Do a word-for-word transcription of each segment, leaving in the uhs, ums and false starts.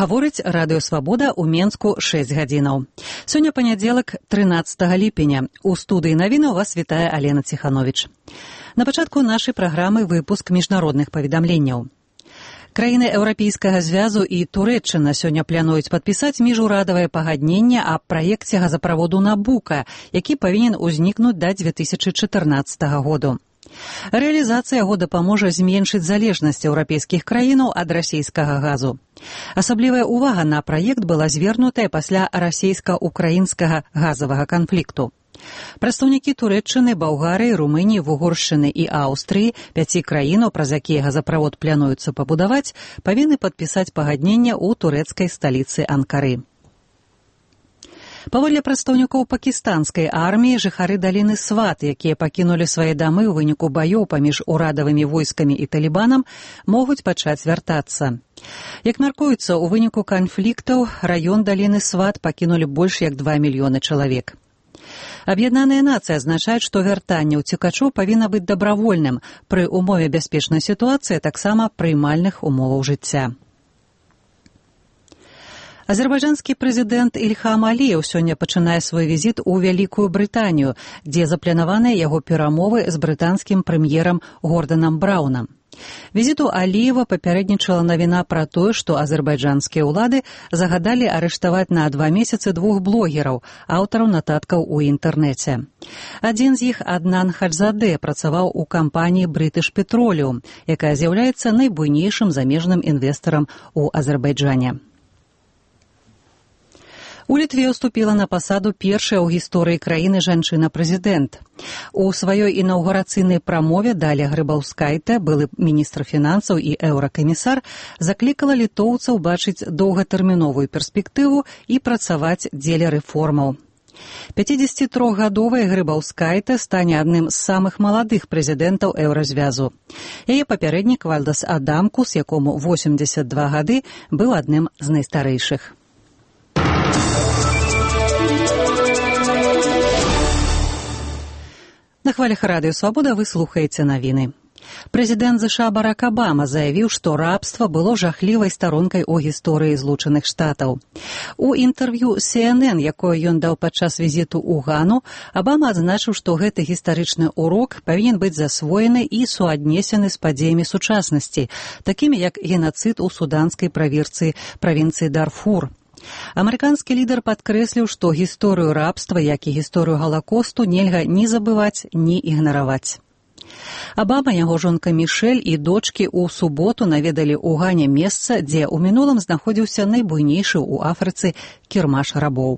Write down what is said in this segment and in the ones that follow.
Гаворыць Радыё Свабода ў Менску шэсць гадзінаў. Сёння панядзелак, трынаццатага ліпеня. У студыі навіны вас вітае Алена Ціхановіч. На пачатку нашай праграмы выпуск міжнародных паведамленняў. Краіны Еўрапейскага звязу і Турэччына сёння плануюць падпісаць міжурадавае пагадненне аб праекце газаправоду Набука, які павінен узнікнуць да дзве тысячы чатырнаццатага году. Рэалізацыя яго дапаможа зменшыць залежнасць еўрапейскіх краінаў ад расійскага газу. Асаблівая ўвага на праект была звернутая пасля расійска-украінскага газавага канфлікту. Прадстаўнікі Турэччыны, Балгарыі, Румыніі, Вугоршчыны і Аўстрыі, пяці краінаў, праз якія газаправод плануецца пабудаваць, павінны падпісаць пагадненне ў турэцкай сталіцы Анкары. Паводле прадстаўнікоў пакістанскай арміі, жыхары даліны Сват, якія пакінулі свае дамы ў выніку баёў паміж урадавымі войскамі і талібанам, могуць пачаць вяртацца. Як мяркуецца, у выніку канфліктаў раён даліны Сват пакінулі больш як два мільёны чалавек. Аб'яднаныя нацыі азначаюць, што вяртанне ўцекачоў павінна быць дабравольным пры ўмове бяспечнай сітуацыі, таксама прыймальных умоваў жыцця. Азербайджанскі прэзідэнт Ільхам Аліеў сёння пачынае свой візіт у Вялікую Брытанію, дзе запланаваныя яго перамовы з брытанскім прэм'ерам Горданам Браўнам. Візіту Аліева папярэднічала навіна пра тое, што азербайджанскія ўлады загадалі арыштаваць на два месяцы двух блогераў, аўтараў нататкаў у інтэрнэце. Адзін з іх, Аднан Хаджзадэ, працаваў у кампаніі British Petroleum, якая з'яўляецца найбуйнейшым замежным інвестарам у Азербайджане. У Літве ўступіла на пасаду першая ў гісторыі краіны жанчына-прэзідэнт. У сваёй інаўгурацыйнай прамове Даля Грыбаўскайта, былы міністр фінансаў і еўракамісар, заклікала літоўцаў бачыць доўгатэрміновую перспектыву і працаваць дзеля рэформаў. пяцідзесяцітрохгадовая Грыбаўскайта стане адным з самых маладых прэзідэнтаў Еўразвязу. Яе папярэднік Вальдас Адамкус, якому восемдзесят два гады, быў адным з найстарэйшых. На хвалях Радыё Свабода вы слухаеце навіны. Прэзідэнт ЗША Барак Абама заявіў, што рабства было жахлівай старонкай у гісторыі Злучаных Штатаў. У інтэрв'ю Си Эн Эн, якое ён даў падчас візіту ў Гану, Абама адзначыў, што гэты гістарычны урок павінен быць засвоены і суаднесены з падзеямі сучаснасці, такімі як генацыд у суданскай правінцыі, правінцыі Дарфур. Амерыканскі лідар падкрэсліў, што гісторыю рабства, як і гісторыю Галакосту, нельга ні забываць, ні ігнараваць. Абама, яго жонка Мішэль і дочкі ў суботу наведалі ў Гане месца, дзе ў мінулым знаходзіўся найбуйнейшы ў Афрыцы кірмаш рабоў.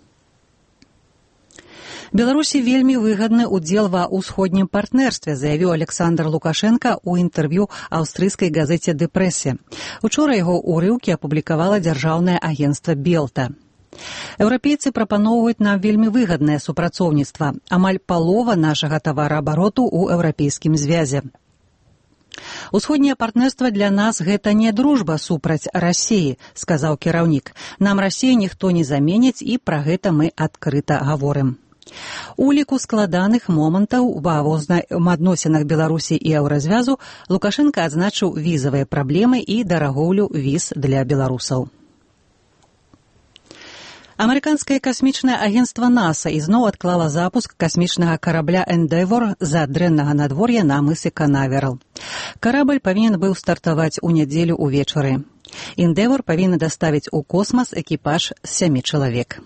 Беларусі вельмі выгадны ўдзел ва ўсходнім партнерстве, заявіў Александр Лукашенка ў інтэрв'ю аўстрыйскай газеце «Ды Прэсе». Учора яго ўрыўкі апублікавала дзяржаўнае агенцтва «Белта». Еўрапейцы прапаноўваюць нам вельмі выгаднае супрацоўніцтва, амаль палова нашага тавараабароту ў еўрапейскім звязе. Усходняе партнерства для нас гэта не дружба супраць Расіі, сказаў кіраўнік. Нам Расію ніхто не заменіць, і пра гэта мы адкрыта гаворым. У ліку складаных момантаў ва адносінах Беларусі і Еўразвязу Лукашенка адзначыў візавыя праблемы і дарагоўлю віз для беларусаў. Амерыканскае касмічнае агенцтва НАСА ізноў адклала запуск касмічнага карабля «Эндевор» з-за дрэннага надвор'я на мысы Канаверал. Карабль павінен быў стартаваць у нядзелю ўвечары. «Эндевор» павінен даставіць у космас экіпаж з сямі чалавек.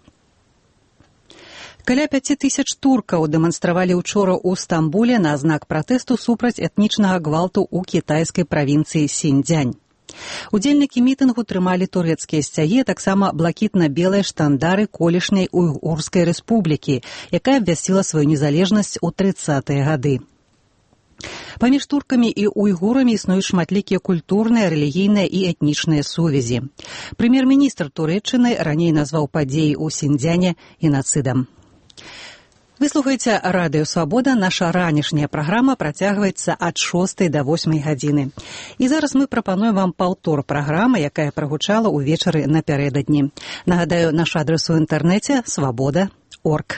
Каля пяці тысяч туркаў дэманстравалі ўчора ў Стамбуле на знак пратэсту супраць этнічнага гвалту ў кітайскай правінцыі Сіньцзянь. Удзельнікі мітынгу трымалі турэцкія сцягі, таксама блакітна-белыя штандары колішняй Уйгурскай рэспублікі, якая абвясціла сваю незалежнасць у трыццатыя гады. Паміж туркамі і уйгурамі існуюць шматлікія культурныя, рэлігійныя і этнічныя сувязі. Прэм'ер-міністр Турэччыны раней назваў падзеі ў Сіньцзяне генацыдам. Вы слухаеце Радыё Свабода, наша ранішняя праграма працягваецца ад шостай да восьмай гадзіны. І зараз мы прапануем вам паўтор праграмы, якая прагучала ўвечары напярэдадні. Нагадаю, наш адрес у інтэрнэце свабода крапка орг.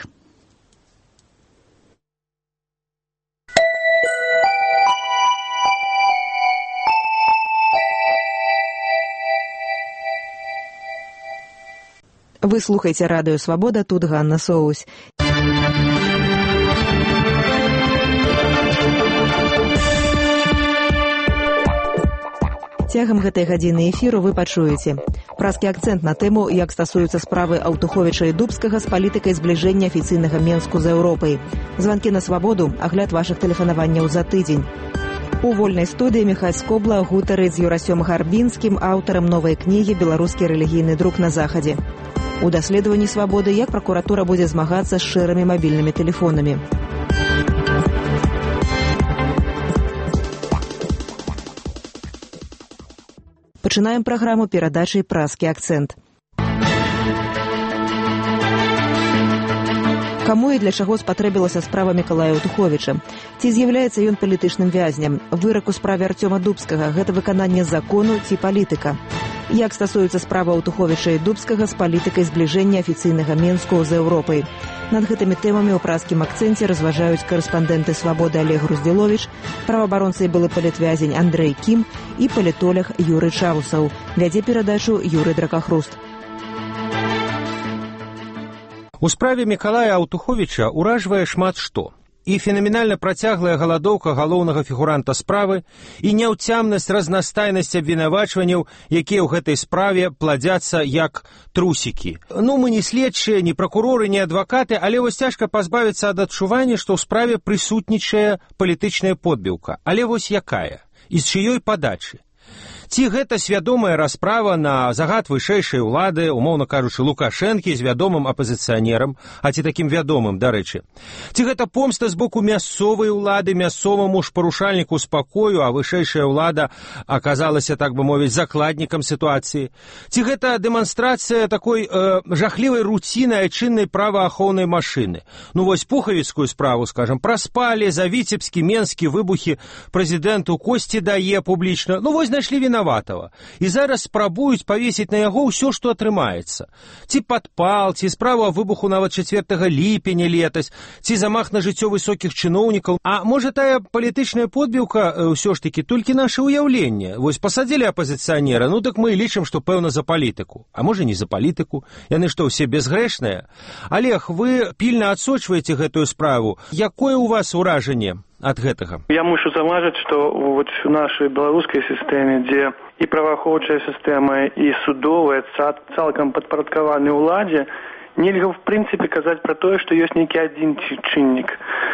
Вы слухаеце радыё Свабода, тут Ганна Соусь. Цягам гэтай гадзіны эфіру вы пачуеце празкі акцэнт на тэму, як стасуюцца справы Аўтуховіча і Дубскага з палітыкай збліжэння афіцыйнага Менску з Еўропай. Званкі на Свабоду, агляд вашых тэлефанаванняў за тыдзень. У вольнай студыі Міхась Скобла гутарыць з Юрасём Гарбінскім, аўтарам новай кнігі «Беларускі рэлігійны друк на захадзе». У даследаванні Свабоды, як пракуратура будзе змагацца з шэрымі мабільнымі тэлефонамі. Пачынаем праграму перадачай «Празкі акцэнт». Каму і для чаго спатрэбілася справа Мікалая Аўтуховіча? Ці з'яўляецца ён палітычным вязнем? Вырак у справе Арцёма Дубскага – гэта выкананне закону ці палітыка? Як стасуецца справа Аўтуховіча і Дубскага з палітыкай збліжэння афіцыйнага Менску з Еўропай? Над гэтымі тэмамі ў празкім акцэнце разважаюць карэспандэнты Свабоды Олег Груздзіловіч, праваабаронца і былы палітвязень Андрэй Кім і палітолог Юрый Чаусаў. Вядзе перадачу Юрый Дракахруст. У справе Мікалая Аўтуховіча ўражвае шмат што. І фенаменальна працяглая галадоўка галоўнага фігуранта справы, і няўцямнасць, разнастайнасць абвінавачванняў, якія ў гэтай справе пладзяцца як трусікі. Ну, мы не следчыя, не пракуроры, не адвакаты, але вось цяжка пазбавіцца ад адчування, што ў справе прысутнічае палітычная подбіўка. Але вось якая? І з чыёй падачы? Ці гэта свядомая расправа на загад вышэйшай улады, умоўна кажучы, Лукашэнкі з вядомым апазіцыянерам, а ці такім вядомым, дарэчы? Ці гэта помста з боку мясцовай улады, мясцоваму ж парушальніку спакою, а вышэйшая улада аказалася, так бы мовіць, закладнікам сітуацыі? Ці гэта дэманстрацыя такой э, жахлівай руціны айчыннай праваахоўнай машыны? Ну вось пухавіцкую справу, скажам, праспалі, за Віцебскі, Менскі выбухі прэзідэнту косці дае публічна. Ну вось знайшлі вінаватага. І зараз спрабуюць павесіць на яго ўсё, што атрымаецца. Ці падпал, ці справу о выбуху нават чацвёртага ліпеня летась, ці замах на жыццё высокіх чыноўнікаў. А можа тая палітычная подбіўка ўсё ж такі толькі наша ўяўленне? Вось пасадзілі апазіцыянера, ну так мы лічым, што пэўна за палітыку. А можа не за палітыку? Яны што, ўсе безгрэшныя? Олег, вы пільна адсочваеце гэтую справу. Якое ў вас ўражанне ад гэтага? Я мушу заўважыць, што вот у нашай беларускай сістэме, дзе і праваахоўчая сістэма, і судовая цалкам падпарадкаваны ўладзе, нельга в прынцыпе казаць пра тое, што ёсць нейкі адзін чыннік.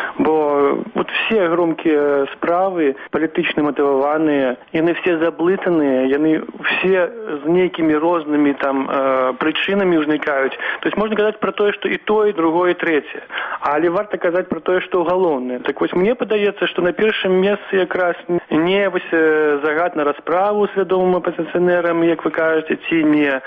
Бо вот все громкія справы палітычна матываваныя, яны все заблытаныя, яны все з нейкімі рознымі там э, прычынамі ўзнікаюць. То есть можна казаць пра тое, што і тое, і другое, і трэцяе. Але варта казаць пра тое, што галоўнае. Так вось мне падаецца, што на першым месцы якраз не вось загад на расправу з вядомым апазіцыянерам, як вы кажаце, ці не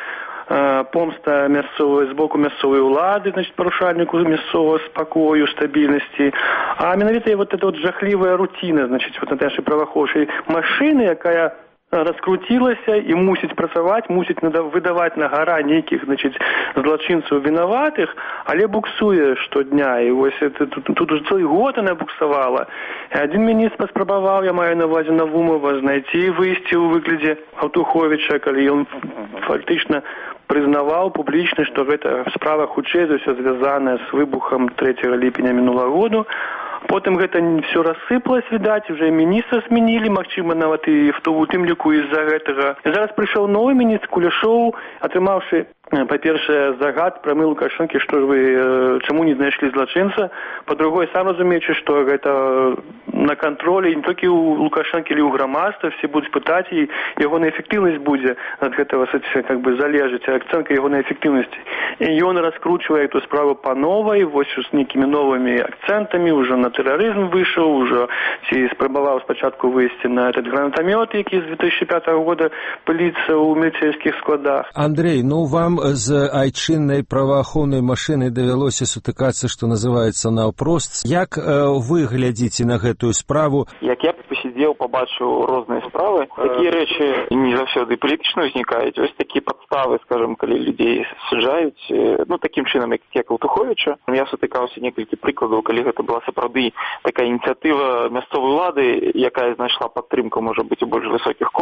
помста мясцовая з боку мясцовай улады, значит, парушальніку мясцовага спакою, стабільнасці. А менавіта вот эта вот жахлівая руціна, значит, вот на нашай праваахоўчай машыны, якая раскруцілася і мусіць працаваць, мусіць выдаваць на гара нейкіх, значит, злачынцаў вінаватых, але буксуе штодня. І вось это, тут, тут уже цэлы год она буксавала. І адзін міністр паспрабаваў, я маю на ўвазе Навумова, знайти выйсці ў выглядзе Аўтуховіча, калі ён фактычна прызнаваў публічна, што гэта справа хутчэй за ўсё звязаная з выбухам трэцяга ліпеня мінулага году. Потым гэта все рассыпалось, відаць, уже міністра змянілі, магчыма, нават і у тым ліку з-за гэтага. Зараз прыйшоў новы міністр Кулешоў, атрымаўшы, па-першае, загад прамы Лукашэнкі, што ж вы, чаму не знайшлі злачынца, па-другое, сам разумеючы, што гэта на кантролі не толькі ў Лукашэнкі, але ў грамадства, все будуць пытаць, і ягоная эфектыўнасць будзе ад гэтага, как бы, залежыць, ацэнка ягонай эфектыўнасці. І ён раскручвае эту справу па новай, вось з нейкімі новымі акцэнтамі, уже на тэрарызм выйшаў, ужо ці спрабаваў спачатку выйсці на этот гранатамёт, які з две тысячи пятого года пыліцца ў міліцэйскіх складах. Андрей, ну вам з айчыннай праваахоўнай машынай давялося сутыкацца, што называецца, наўпрост. Як э, вы глядзіце на гэтую справу? Як я пасядзеў, пабачыў розныя справы, такія рэчы не заўсёды палітычна ўзнікаюць. Вось такія падставы, скажем, калі людзей суджаюць, ну такім чынам, як, як Аўтуховіча. Я сутыкаўся некалькі прыкладаў, калі гэта была сапраўды такая ініцыятыва мясцовай улады, якая знайшла падтрымку, можа быць, у больш высокіх колах.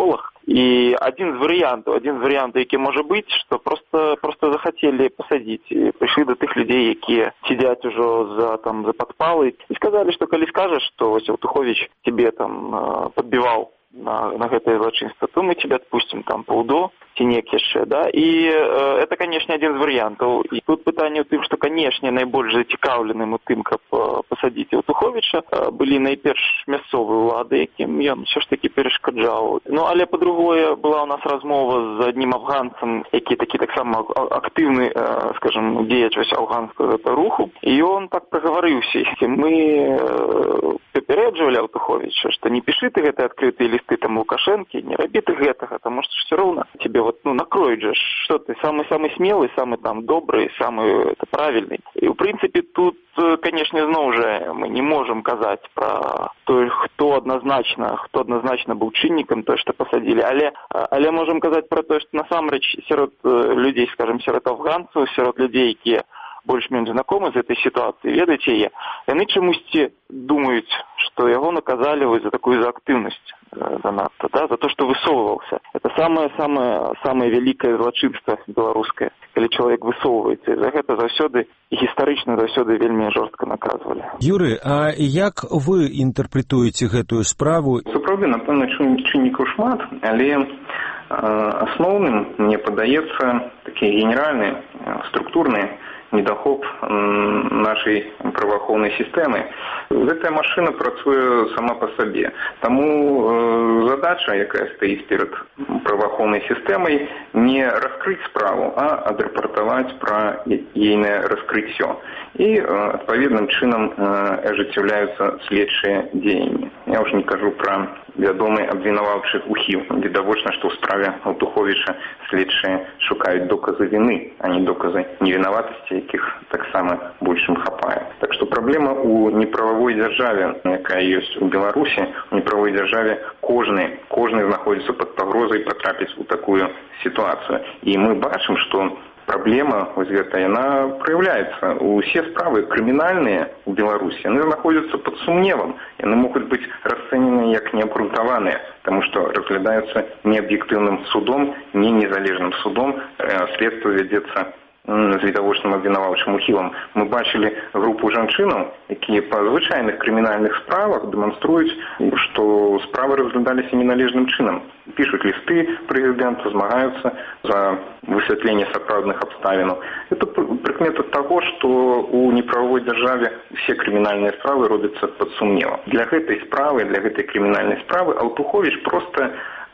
І адзін з варыянтаў, адзін з варыянтаў, які можа быць, што проста, проста захацелі пасадзіць. І прыйшлі да тых людзей, якія сидзяць ужо за, там, за падпалы, і сказалі, што калі скажаш, што вось Аўтуховіч тебе там падбіваў на, на гэтае злачынства, то мы тебя отпустим там по УДО, ці неяк яшчэ, да? І э, это, канешне, адзін з варыянтаў. І тут пытанне ў тым, што, канешне, найбольш зацікаўленым у тым, каб э, пасадзіць Аўтуховіча, э, былі найперш мясцовыя ўлады, якім ён ўсё ж такі перашкаджаў. Ну, але, па-другое, была ў нас размова з аднім афганцам, які такі таксама актыўны, э, скажем, дзеяч афганскага руху, і ён так прагаварыўся. Мы э, папярэджвалі Аўтуховіча, што не пішы ты гэтыя адкрытыя лісты там Лукашэнкі, не рабі ты гэтага, таму што ўсё роўна тебе вот, ну, накроют же, что ты самый-самый смелый, самый там добрый, самый это, правильный. И, в принципе, тут, конечно, зноў же мы не можем казать про то, кто однозначно, кто однозначно был чыннікам, то, что посадили, але, але можем казать про то, что насамрэч сярод людей, скажем, сярод афганцаў, сярод людей, якія больш-менш знакомы з этой ситуации, ведаеце яе, яны чамусьці думаюць, што яго наказалі вось за такую за актыўнасць занадта, да, за то, что высовывался. Это самое-самое самое великое злачынство беларускае, калі чалавек высоўваецца. І за гэта заўсёды і гістарычна заўсёды вельмі жорстка наказвалі. Юрый, а як вы інтэрпрэтуеце гэтую справу? Сапраўды, напэўна, чыннікаў шмат, але асноўным, мне падаецца, такі генеральны, структурны недахоп нашай праваахоўнай сістэмы. Гэтая машына працуе сама па сабе. Таму э, задача, якая стаіць перад праваахоўнай сістэмай, не раскрыць справу, а адрапартаваць пра ейнае раскрыццё. І э, адпаведным чынам э, ажыццяўляюцца следчыя дзеянні. Я ўжо не кажу пра вядомы абвінаваўчы ўхіл. Відавочна, што ў справе Аўтуховіча следчыя шукаюць доказы віны, а не доказы невінаватасці, якіх таксама больш ім хапае. Так што праблема ў неправавой дзяржаве, якая ёсць у Беларусі, у неправавой дзяржаве кожны, кожны знаходзіцца пад пагрозай патрапіць у такую сітуацыю. І мы бачым, што праблема вось гэта, яна праяўляецца. Усе справы крымінальныя ў Беларусі, яны знаходзяцца пад сумневам. Яны могуць быць расцэнены як неабгрунтаваныя, таму што разглядаюцца неаб'ектыўным судом, не незалежным судом, следства вядзецца з відавочным абвінаваўчым ухілам. Мы бачылі групу жанчынаў, якія па звычайных крымінальных справах дэманструюць, што справы разглядаліся неналежным чынам. Пішуць лісты прэзідэнту, змагаюцца за высвятленне сапраўдных абставінаў. Это прыкмета таго, што ў неправавой дзяржаве усе крымінальныя справы робяцца пад сумневам. Для гэтай справы, для гэтай крымінальнай справы Аўтуховіч проста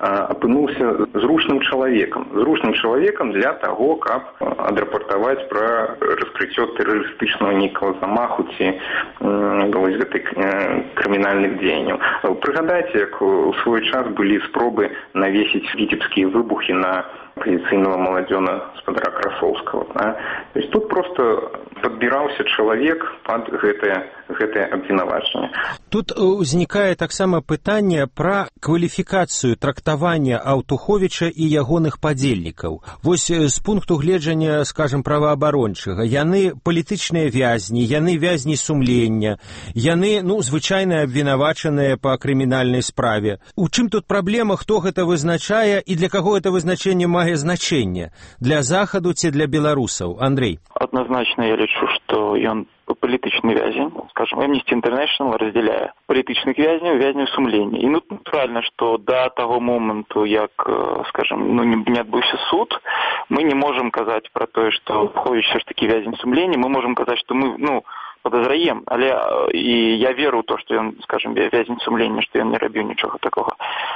апынуўся зручным чалавекам. Зручным чалавекам для таго, каб адрапартаваць пра раскрыццё тэрарыстычнага нейкага замаху ці вось гэтай крымінальных дзеянняў. Прыгадайце, як у свой час былі спробы навесіць віцебскія выбухі на апазіцыйнага маладзёна гаспадара Красоўскага. Да? То есть тут просто падбіраўся чалавек пад гэтае, гэтае абвінавачанне. Тут узнікае таксама пытанне пра кваліфікацыю трактавання Аўтуховіча і ягоных падзельнікаў. Вось з пункту гледжання, скажем, праваабарончага, яны палітычныя вязні, яны вязні сумлення, яны, ну, звычайна абвінавачаныя па крымінальнай справе. У чым тут праблема, хто гэта вызначае і для каго гэта вызначэнне мае значэнне? Для Захаду ці для беларусаў? Андрей. Однозначно я лічу, што ён палітычны вязень, скажем, Amnesty International разделяе палітычных вязняў, вязняў сумлення. І ну, натуральна, што да таго моманту, як, скажем, ну, не адбыўся суд, мы не можам казаць пра тое, што Аўтуховіч все ж таки вязень сумлення, мы можам казаць, што мы, ну, подозраем, але і я веру ў то, што ён, скажем, вязень сумлення, што ён не рабіў нічога такога.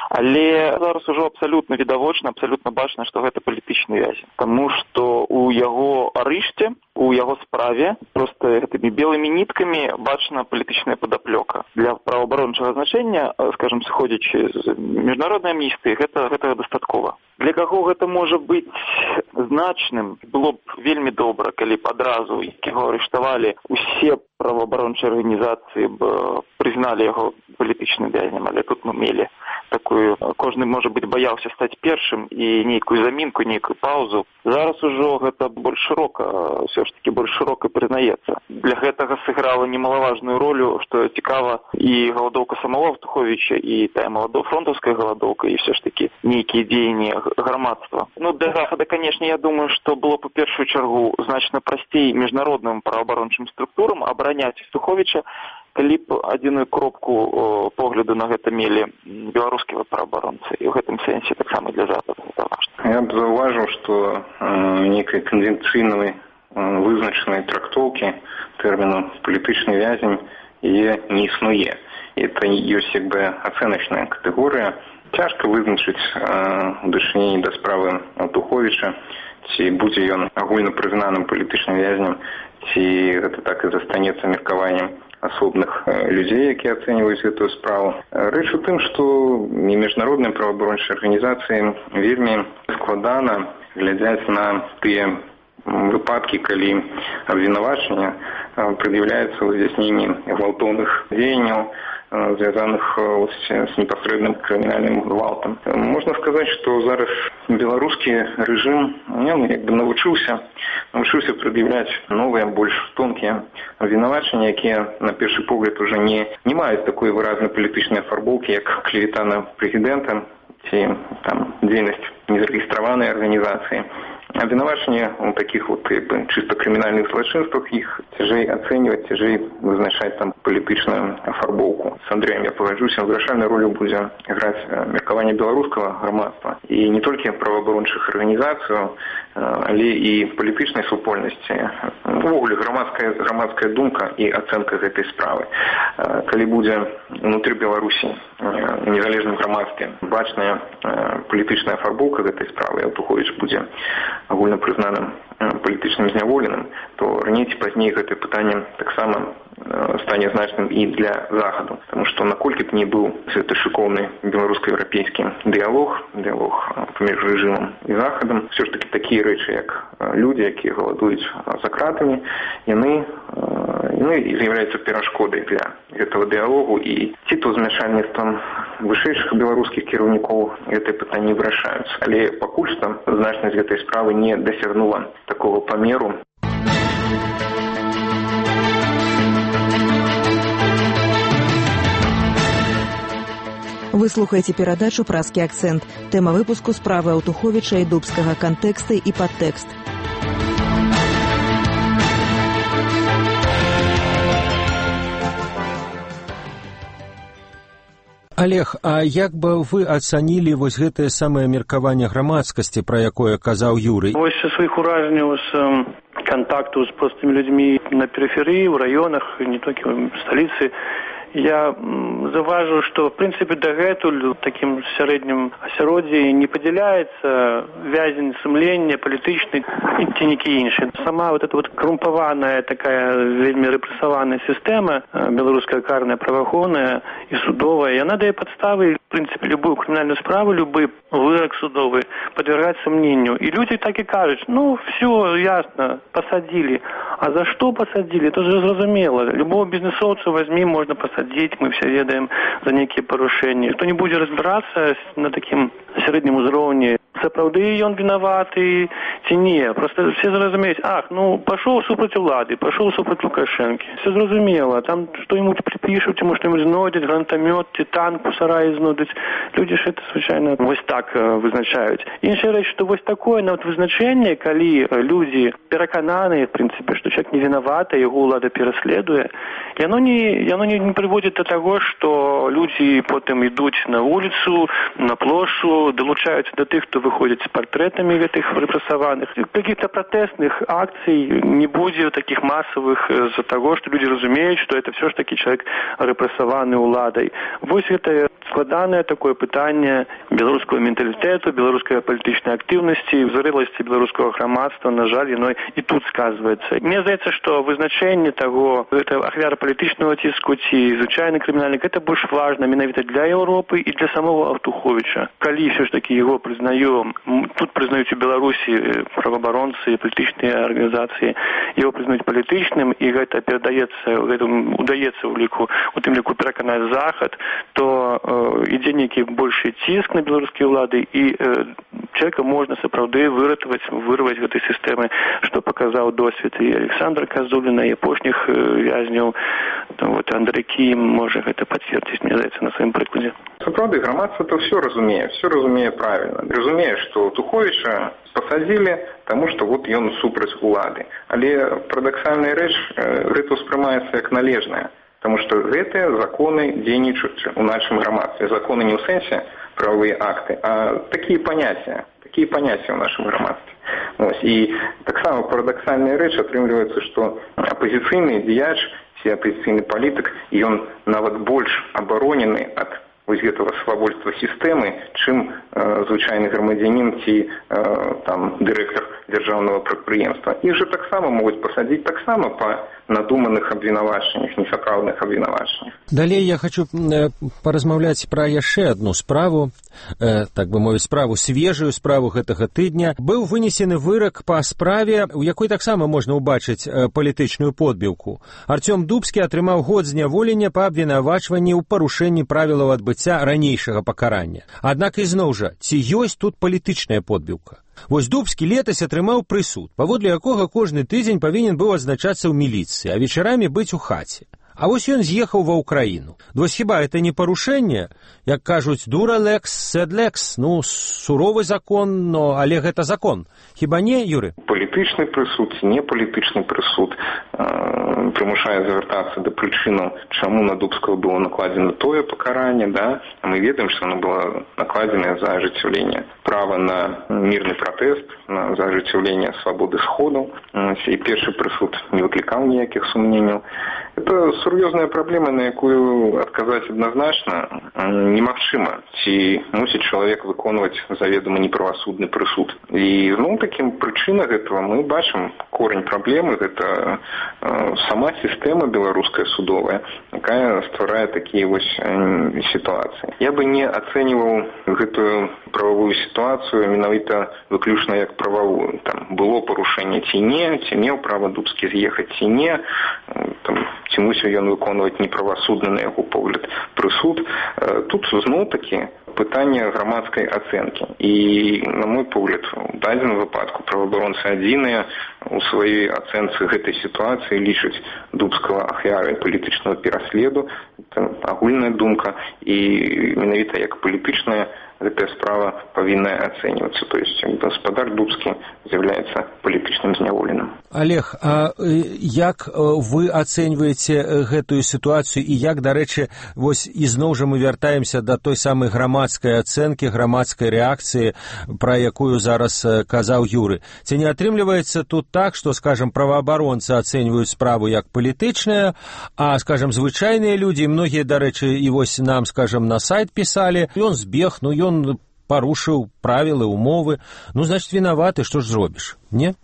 Але зараз ужо абсалютна відавочна, абсалютна бачна, што гэта палітычны вязень. Таму што у яго арышце, у яго справе проста гэтымі белымі ніткамі бачна палітычная падаплёка. Для праваабарончага значэння, скажем, сыходзячы з міжнароднай амністыі, гэта, гэта дастаткова. Для каго гэта можа быць значным, было б вельмі добра, калі б адразу яго арыштавалі, усе праваабарончыя арганізацыі б прызналі яго палітычным вязнем, але тут мы мелі такую, кожны, можа быць, баяўся стаць першым і нейкую замінку, нейкую паузу. Зараз ужо гэта больш шырока, ўсё ж такі больш шырока прызнаецца. Для гэтага сыграла немалаважную ролю, што цікава, і галадоўка самого Аўтуховіча, і тая маладофронтаўская галадоўка, і ўсё ж такі нейкія дзеянні грамадства. Ну, для Захада, канешне, я думаю, што было б у першую чаргу значна прасцей міжнародным праваабарончым структурам абараняць Аўтуховіча, калі б адзіную кропку погляду на гэта мелі беларускія праваабаронцы. І ў гэтым сэнсе таксама для Запада гэта важна. Я б заўважыў, што э, нейкай канвенцыйнай э, вызначанай трактоўкі тэрміну палітычны вязень яе не існуе. Это ёсць як бы ацэначная катэгорыя. Цяжка вызначыць э, у дачыненні да справы Аўтуховіча, ці будзе ён агульна прызнаным палітычным вязнем, ці гэта так і застанецца меркаваннем асобных людзей, якія ацэньваюць гэтую справу. Рэч у тым, што і міжнародныя праваабарончыя арганізацыі вельмі складана глядзяць на тыя выпадкі, калі абвінавачанне прад'яўляецца ў здзяйсненні гвалтоўных дзеянняў, звязаных с непасрэдным крымінальным гвалтам. Можна сказаць, што зараз беларускі рэжым ён як бы навучыўся, навучыўся прад'яўляць новыя, больш тонкія абвінавачанні, якія на першы погляд уже не, не маюць такой выразнай палітычнай афарбоўкі, як клевета на прэзідэнта ці там дзейнасць незарэгістраванай арганізацыі. Абвінавачанне у такіх вот як бы чыста крымінальных злачынствах іх цяжэй ацэньваць, цяжэй вызначаць там палітычную афарбоўку. З Андрэем я пагаджуся, вырашальную ролю будзе граць меркаванне беларускага грамадства і не толькі праваабарончых арганізацый, але і палітычнай супольнасці. Увогуле грамадская, грамадская думка і ацэнка гэтай справы. Калі будзе ўнутры Беларусі у незалежным грамадстве бачная палітычная афарбоўка гэтай справы, Аўтуховіч будзе агульна прызнаным палітычным зняволеным, то раней ці пазней гэтае пытанне таксама стане значным і для Захаду. Таму што наколькі б не быў гэты шыкоўны беларуска-еўрапейскі дыялог, дыялог паміж рэжымам і Захадам, ўсё ж такі такія рэчы, як людзі, якія галадуюць за кратамі, яны, яны з'яўляюцца перашкодай для гэтага дыялогу, і ці то змяшальніцтвам вышэйшых беларускіх кіраўнікоў гэтыя пытанні вырашаюцца. Але пакуль што значнасць гэтай справы не дасягнула такого памеру. Вы слухаеце перадачу «Празкі акцэнт». Тэма выпуску справы Аўтуховіча і Дубскага, кантэксты і падтэкст. Олег, а як бы вы ацанілі вось гэтае самае меркаванне грамадскасці, пра якое казаў Юрый? Вось са сваіх уражанняў з кантакту з простымі людзьмі на перыферыі, ў раёнах, не толькі ў сталіцы, я заўважыў, што, в прынцыпе, дагэтуль у такім сярэднім асяроддзі не падзяляецца вязень сумлення, палітычны ці нейкі іншы. Сама вот эта вот коррумпаваная, такая вельмі рэпрэсаваная сістэма, беларуская карная, праваахоўная і судовая, яна дае падставы, в прынцыпе, любую крымінальную справу, любы вырак судовы падвяргаць сумненню. І людзі так і кажуць, ну, все, ясно, пасадзілі. А за што пасадзілі? Это же зразумела. Любого бізнесоўца возьми, можна пасадзіць. Мы все ведаем за некие порушения. Кто не будет разбираться на таким среднем уровне, сапраўды ён виноваты ці не. Просто все зразумеюць, ах, ну, пошел супраць улады, пошел супраць Лукашэнкі. Все зразумела. Там, что ему припишут, ему что-нибудь знойдзяць, гранатамёт, ці танк у сараі знойдуць. Люди ж это, звычайна, вось так вызначаюць. Іншая рэч, што вось такое нават вызначэнне, калі люди перакананыя, в принципе, что человек не виноват, а его улада пераследуе, яно не, яно не, не приводит до того, что люди потом идут на улицу, на площадь, долучаются до тех, кто выходит с портретами этих репрессованных. Каких-то протестных акций не будет, таких массовых, из-за того, что люди разумеют, что это все ж таки человек репрессованный уладой. Вот это складанное такое питание белорусского менталитета, белорусской политической активности, зрелости белорусского громадства, на жаль, иной и тут сказывается. Мне кажется, что вызначение того, это ахвяра политичного тиску, и звычайный криминальник, это больше важно менавіта для Европы и для самого Аўтуховіча. Калі все ж таки его признаем, тут признают у Беларуси правоабаронцы, политичные организации, его признают политичным, и это передается, это удается в лику, у тым лику пераканаць Захад, то э, ідзе нейкі найбольшы ціск на беларускія ўлады, і э, чалавека можна сапраўды выратаваць, вырваць гэтай сістэмы, што паказаў досвед і Александра Казуліна, і апошніх э, вязняў. Вот Андрей Кім можа гэта пацвердзіць, мне здаецца, на сваім прыкладзе. Сапраўды, грамадства то все разумее, все разумее правильно. Разумее, что Туховича посадили, тому что вот ён супраць улады. Але парадаксальная рэч, гэта ўспрымаецца як належная, потому что гэтыя законы дзейнічаюць у нашым грамадстве. Законы не ў сэнсе правовые акты, а такие понятия, такие понятия в нашем грамадстве. Ось. И так само парадоксальная рэч атрымліваецца, что апозіцыйны дзеяч, ці апозіцыйны палітык, ён нават больш абаронены ад вось гэтага свавольства сістэмы, чым э, звычайны грамадзянін ці э, там дырэктар дзяржаўнага прадпрыемства. Іх жа таксама могуць пасадзіць таксама па надуманых абвінавачаннях, несапраўдных абвінавачаннях. Далей я хочу э, паразмаўляць пра яшчэ адну справу, э, так бы мовіць, справу свежую, справу гэтага тыдня. Быў вынесены вырак па справе, у якой таксама можна ўбачыць э, палітычную подбіўку. Артём Дубскі атрымаў год зняволення па абвінавачванні ў парушэнні правілаў адбыцця ранейшага пакарання. Аднак ізноў жа, ці ёсць тут палітычная подбіўка? Вось Дубскі летась атрымаў прысуд, паводле якога кожны тыдзень павінен быў адзначацца ў міліцыі, а вечарамі быць у хаце. А вось ён з'ехаў ва Ўкраіну. Вось хіба это не парушэнне? Як кажуць, дура лекс, сед лекс, ну, суровы закон, но але гэта закон. Хіба не, Юры? Палітычны прысуд, не палітычны прысуд э, прымушае завяртацца да прычыну, чаму на Дубскага было накладзена тое пакаранне, да? А мы ведаем, што оно было накладзенае за ажыццяўленне права на мірны пратэст, на за ажыццяўленне свабоды сходу. І першы прысуд не выклікаў ніякіх сумненняў. Это сур'ёзная праблема, на якую адказаць адназначна немагчыма. Ці мусіць чалавек выконваць заведома неправасудны прысуд. І ну такім прычына гэтага мы бачым корень праблемы, гэта э, сама сістэма беларуская судовая, якая стварае такія вось э, сітуацыі. Я бы не ацэньваў гэтую прававую сітуацыю менавіта выключна як прававую. Там было парушэнне ці не, ці меў права Дубскі з'ехаць ці не, там ці мусіў ён выконваць неправасудны на яго погляд прысуд. Тут зноў-такі пытанне грамадскай ацэнкі. І, на мой погляд, у дадзеным выпадку праваабаронцы адзіныя у сваёй ацэнцы гэтай сітуацыі лічаць Дубскага ахвярай палітычнага пераследу. Это агульная думка. І менавіта як палітычная гэтая справа павінна ацэньвацца. То есть гаспадар Дубскі з'яўляецца палітычным зняволеным. Олег, а як вы ацэньваеце гэтую сітуацыю і як, дарэчы, вось ізноў жа мы вяртаемся да той самай грамадскай ацэнкі, грамадскай рэакцыі, пра якую зараз казаў Юры. Ці не атрымліваецца тут так, што, скажам, праваабаронцы ацэньваюць справу як палітычная, а, скажам, звычайныя людзі, многія, дарэчы, і вось нам, скажам, на сайт пісалі, ён збег, ну ён парушыў правілы, умовы, ну, значит, вінаваты, што ж зробіш, не?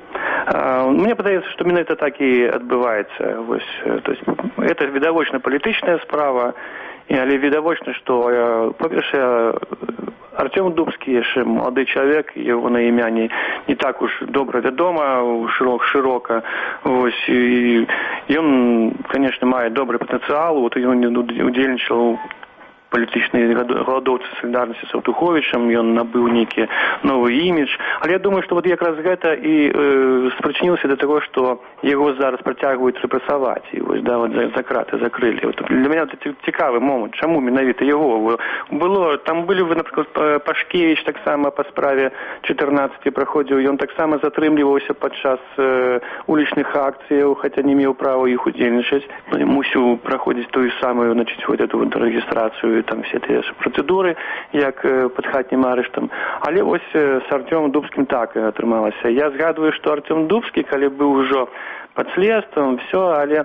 Мне падаецца, што менавіта так і адбываецца. Вось, то есть, это відавочна палітычная справа, але відавочна, што, па-першае, Артём Дубскі яшчэ малады чалавек, яго на імя не, не так уж добра вядома, шырок, шырока. Вось, і ён, конечно, мае добры патэнцыял, вот ён удзельнічаў палітычныя галадоўцы салідарнасці з Аўтуховічам, ён набыў нейкі новы імідж. Але я думаю, што вот якраз гэта і э, спрычынілася да таго, што яго зараз працягваюць рэпрэсаваць. І вось, да, вот за, за краты закрылі. Вот, для мяне это цікавы момант, чаму менавіта яго. Было, там былі, напрыклад, Пашкевіч таксама па справе чатырнаццаць праходзіў, ён таксама затрымліваўся падчас э, улічных акцыяў, хаця не меў права іх удзельнічаць. Мусіў праходзіць тую самую, значит, вот эту вот рэгістрацыю, там все тыя ж працэдуры, як пад хатнім арыштам. Але вось з Артёмом Дубскім так атрымалася. Я згадваю, што Артём Дубскі, калі быў ужо пад следствам, все, але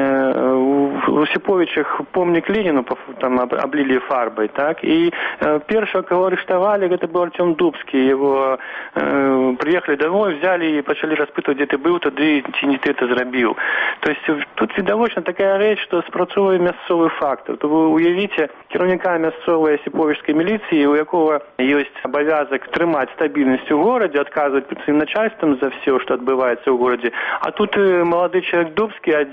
у Осіповічах помнік Леніну там аблілі фарбай, так, і першого, кого арыштавалі, гэта быў Артём Дубскі. Его э, приехали домой, взяли и пачалі распытваць, дзе ты быў тады, ці не ты это зрабіў. То есть тут відавочна такая рэч, што спрацоўвае мясцовы фактор. То вы уявіце кіраўніка мясцовай асіповічскай міліцыі, у якого ёсць абавязак трымаць стабільнасць у горадзе, адказваць перад сваім начальствам за все, што адбываецца ў горадзе. А тут малады чалавек Дубскі адзіны можа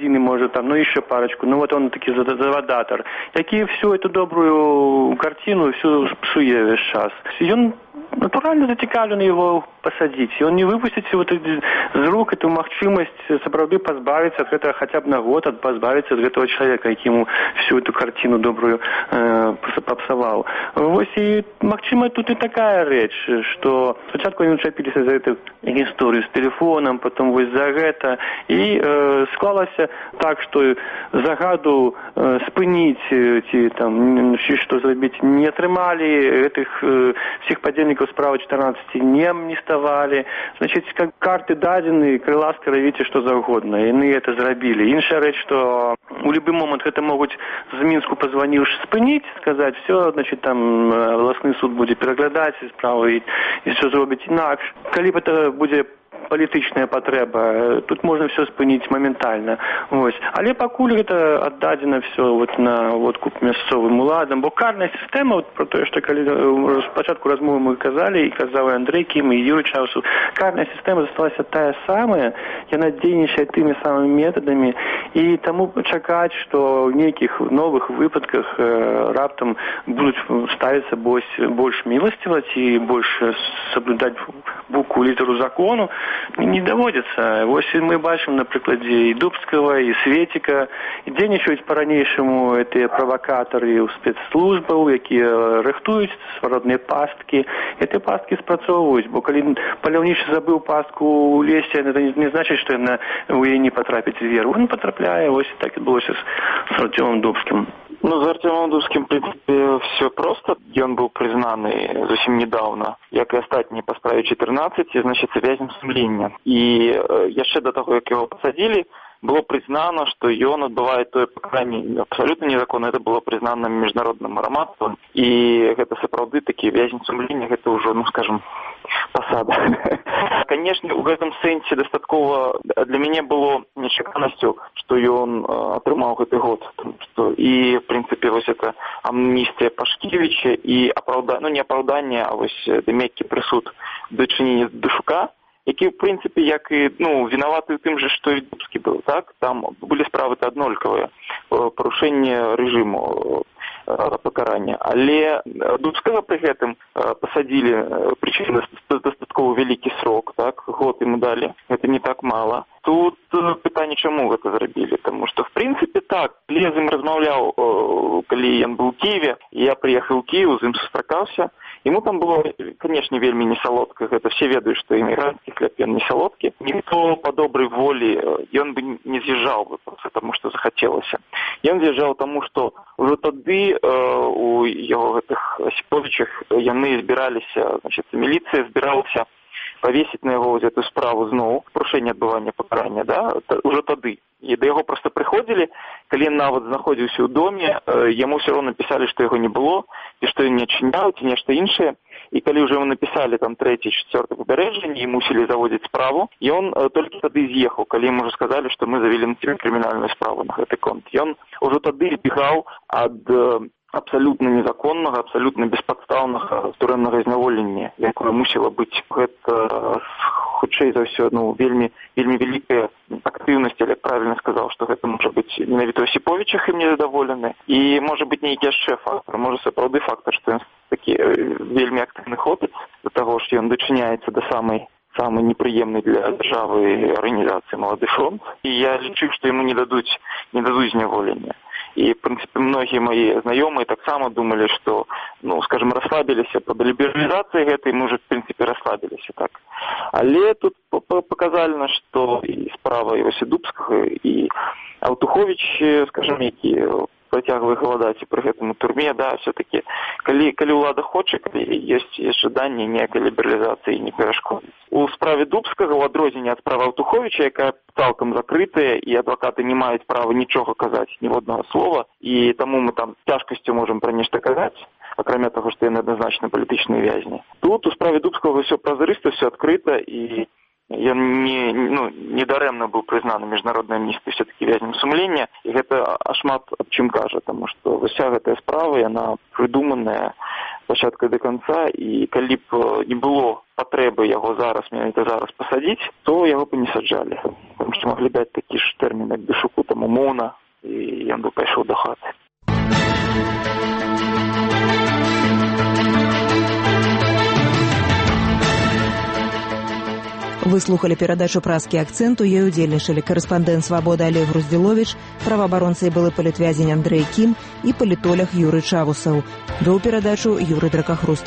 может, там, ну, еще парочку, ну, вот он таки заводатор, які всю эту добрую картину всю псуе весь час. И он натурально зацікавлен его посадить, и он не выпустит вот из рук эту махчимость сапраўды позбавиться от этого хотя бы на год, от позбавиться от этого человека, який ему всю эту картину добрую э, попсовал. Вот и махчима тут и такая речь, что сначала они учепились за эту историю с телефоном, потом вот за это, и э, склалось так, что загаду э, спынить эти там, что сделать, не отрымали, этих э, всех подельников справа четырнадцати не амнистовали, значит, как карты дадены, крыла скаравите что за угодно, и они это зрабили. Инша речь, что у любой момент это могут з Минску позвонишь спынить, сказать, все, значит, там областный суд будет переглядать справа и, и все сделать иначе. Коли бы это будет палітычная патрэба, тут можна все спыніць моментальна. Вось. Але пакуль гэта аддадзена все вот на водкуп мясцовым уладам, бо карная сістэма, вот, про тое, што калі спачатку размовы мы казалі, і казаў і Андрэй Кім, і Юрый Чаўсу, карная сістэма засталася тая самая, яна дзейнічае тымі самымі метадамі, і таму чакаць, што ў нейкіх новых выпадках э, раптам будуць ставіцца больш, больш міласціва ці больш соблюдаць букву літару закону, не даводится. Вось мы бачым на прыкладзе і Дубскага, і Светіка, і дзейнічаюць па-ранейшаму гэтыя правакатары ў спецслужбаў, якія рыхтуюць свародныя пасткі. Гэтыя пасткі спрацоўваюць, бо калі паляўнічы забыў пастку ў лесе, это не значыць, што яна ў яе не патрапіць зверху. Ён патрапляе, вось так адбылося з Артёмом Дубскім. Ну, з Артёмом Дубскім, в принципе, все просто. Ён быў прызнаны зусім недавно, як і астатнія па справе чатырнаццаць, значит, вязень сумлення. І э, яшчэ да таго, як яго пасадзілі, было признано, что ён адбывае тое пакаранне абсолютно незаконна. Это было признано міжнародным грамадствам. І гэта сапраўды такі вязень сумлення, гэта ўжо, ну, скажем, пасада. Конечно, у гэтым сэнсе дастаткова для мяне было нечаканасцю, што ён атрымаў гэты год. Што і, в принципе, вось это амністыя Пашкевіча і апраўда... ну, не апраўданне, а вось мяккі прысуд дачынення Дашука, які, в принципе, як і, ну, вінаваты ў тым же, што і Дубскі быў, так? Там былі справы-то аднолькавыя, парушэнне рэжыму пакарання. Але Дубскага пры гэтым пасадзілі, прычым дастаткова вялікі срок, так? Год ему далі. Гэта не так мала. Тут пытанне, чаму гэта зрабілі? Таму што, в принципе, так, я з ім размаўляў, калі ён быў у Киеве, я прыехаў у Киев, з ім сустракаўся. Ему там было, конечно, вельмі не салодка. Это все ведают, что иммигрантский хлеб, он не солодкий. Никто по доброй воле, и он бы не съезжал бы просто тому, что захотелось. И он съезжал тому, что уже тады э, у его этих Осиповичах яны избирались, значит, милиция избиралась повесить на его вот эту справу знову, порушение отбывания покарания, да, уже тады. І да яго проста прыходзілі, калі ён нават знаходзіўся ў доме, яму ўсё роўна напісалі, што яго не было, і што ён не адчыняў, ці нешта іншае. І калі ўжо яму напісалі там трэцяе, чацвёртае папярэджанне і мусілі заводзіць справу, ён толькі тады з'ехаў, калі ему ўжо сказалі, што мы завялі на цябе крымінальную справу на гэты конт. Ён ужо тады збегаў ад абсалютна незаконнага, абсалютна беспадстаўнага турэмнага зняволення, якое мусіла быць. Гэта хутчэй за ўсё, ну, вельмі, вельмі вялікая актыўнасць, але правильно сказаў, што гэта можа быць менавіта Осіповічах ім незадаволены, і можа быць нейкі яшчэ фактор, можа сапраўды фактор, што ён такі вельмі актыўны хлопец, да таго, што ён дачыняецца да самай самой неприемной для державы организации «Молодой фронт». И я лічу, что ему не дадут, не дадут зняволення. И, в принципе, многие мои знакомые так само думали, что, ну, скажем, расслабились под либерализацией этой, мы уже, в принципе, расслабились. Так. Але тут показали, что и справа и Осидубского, и Алтухович, скажем, які працягвае галадаць і пры гэтым у турме, да, все-таки, калі, калі ўлада хоча, калі ёсць жаданне ніякай лібералізацыі не перашкодзіць. У справе Дубскага, у адрозненне ад справы Алтуховича, якая цалкам закрытая, і адвакаты не маюць права нічога казаць, ніводнага слова, і таму мы там цяжкасцю можам пра нешта казаць, акрамя таго, што яны адназначна палітычныя вязні. Тут у справе Дубскага ўсё празрыста, ўсё адкрыта, і ён не, ну, недарэмна быў прызнаны міжнароднай амністыяй все-таки вязнем сумлення, і гэта шмат аб чым кажа, таму што уся гэтая справа, яна прыдуманая пачатка да канца, і калі б не было патрэбы яго зараз, менавіта зараз пасадзіць, то яго б не саджалі. Тому що могли дати такі ж терміни, як Бішуку, там, умовно, і він би пішов до хати. Вы слухали перадачу «Празкі акцэнт», у ёй удзельнічалі корэспандэнт «Свабоды» Олег Груздзіловіч, праваабаронца і былы палітвязень Андрэй Кім і палітолог Юрый Чавусаў. Вёў перадачу Юрый Дракахруст.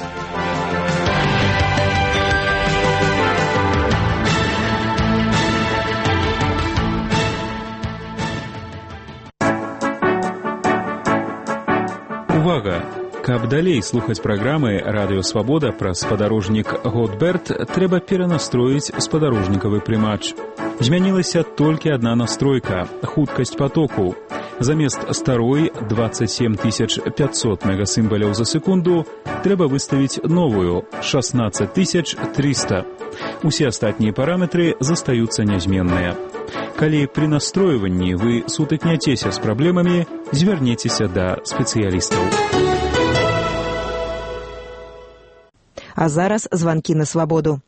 Увага! Каб далей слухаць праграмы «Радыё Свабода» пра спадарожнік «Готберт», трэба перанастроіць спадарожнікавы прымач. Змянілася толькі адна настройка – хуткасць патоку. Замест старой двадцать семь тысяч пятьсот мегасімбаляў за секунду трэба выставіць новую – шестнадцать тысяч триста. Усе астатнія параметры застаюцца нязменныя. Калі пры настройванні вы сутыкняцеся з праблемамі, звярнецеся да спецыялістаў. А зараз званкі на свабоду.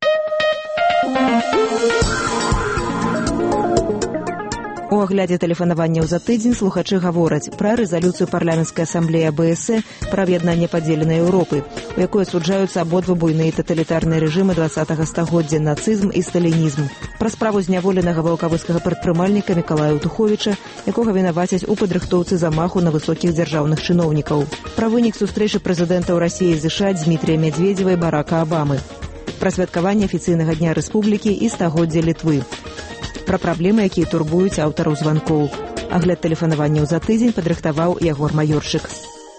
У аглядзе тэлефанаванняў за тыдзень слухачы гавораць пра рэзалюцыю парламенцкай асамблеі АБС пра аб'яднанне падзеленай Еўропы, у якой асуджаюцца абодва буйныя таталітарныя рэжымы двадцатага стагоддзя – нацызм і сталінізм, пра справу зняволенага ваўкавыскага прадпрымальніка Мікалая Аўтуховіча, якога вінавацяць у падрыхтоўцы замаху на высокіх дзяржаўных чыноўнікаў, пра вынік сустрэчы прэзідэнтаў Расіі і ЗША Дзмітрія Медведзева і Барака Абамы, пра святкаванне афіцыйнага дня рэспублікі і стагоддзя Літвы, пра праблемы, якія турбуюць аўтараў званкоў. Агляд тэлефанаванняў за тыдзень падрыхтаваў Ягор Маёрчык.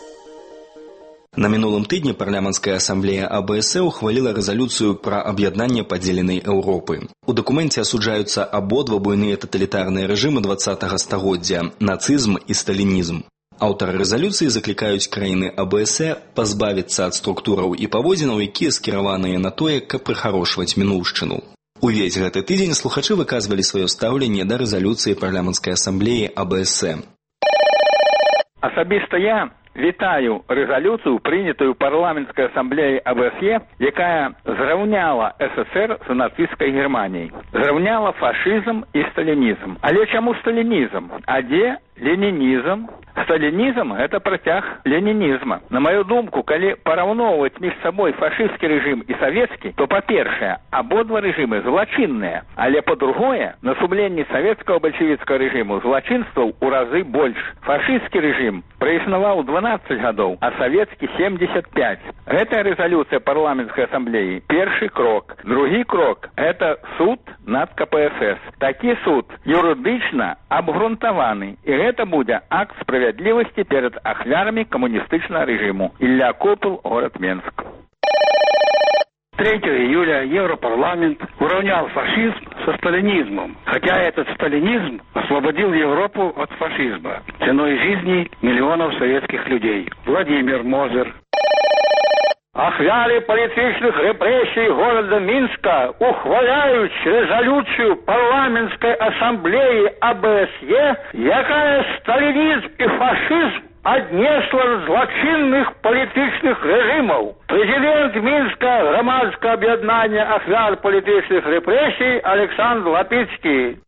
На мінулым тыдні парламенцкая асамблея АБС ухваліла рэзалюцыю пра аб'яднанне падзеленай Еўропы. У дакуменце асуджаюцца абодва буйныя таталітарныя рэжымы двадцатага стагоддзя – нацызм і сталінізм. Аўтары рэзалюцыі заклікаюць краіны АБС пазбавіцца ад структураў і паводзінаў, якія скіраваныя на тое, каб прыхарошваць мінуўшчыну. Увесь гэты тыдзень слухачы выказвалі сваё стаўленне да рэзалюцыі парламенцкай асамблеі АБС. Асабіста я вітаю рэзалюцыю, прынятую парламенцкай асамблеяй АБС, якая зраўняла СССР з нацысцкай Германіяй. Зраўняла фашызм і сталінізм. Але чаму сталінізм? А дзе ленінізм? Сталінізм – это працяг ленінізма. На мою думку, калі параўноўваць між сабой фашысцкі рэжым і савецкі, то, па-першае, абодва рэжымы злачынныя, але, па-другое, на сумленні савецкага бальшавіцкага рэжыму злачынстваў у разы больш. Фашысцкі рэжым праіснаваў дванаццаць гадоў, а савецкі – семьдесят пять. Гэтая рэзалюцыя парламенцкай асамблеі – першы крок. Другі крок – это суд над КПСС. Такі суд юрыдычна абгрунтаваны, і гэта будзе акт справядлівасці перад ахвярамі камуністычнага рэжыму. Ілля Копыл, город Менск. третьего июля Европарламент уравнял фашизм со сталинизмом, хотя этот сталинизм освободил Европу от фашизма ценой жизни миллионов советских людей. Владимир Мозер. Ахвяры палітычных рэпрэсій города Мінска ухваляюць рэзалюцыю парламенцкай асамблеі АБСЕ, якая сталінізм і фашызм аднесла злачынных палітычных рэжымаў. Прэзідэнт Мінска грамадскага аб'яднання ахвяр палітычных рэпрэсій Александр Лапіцкі.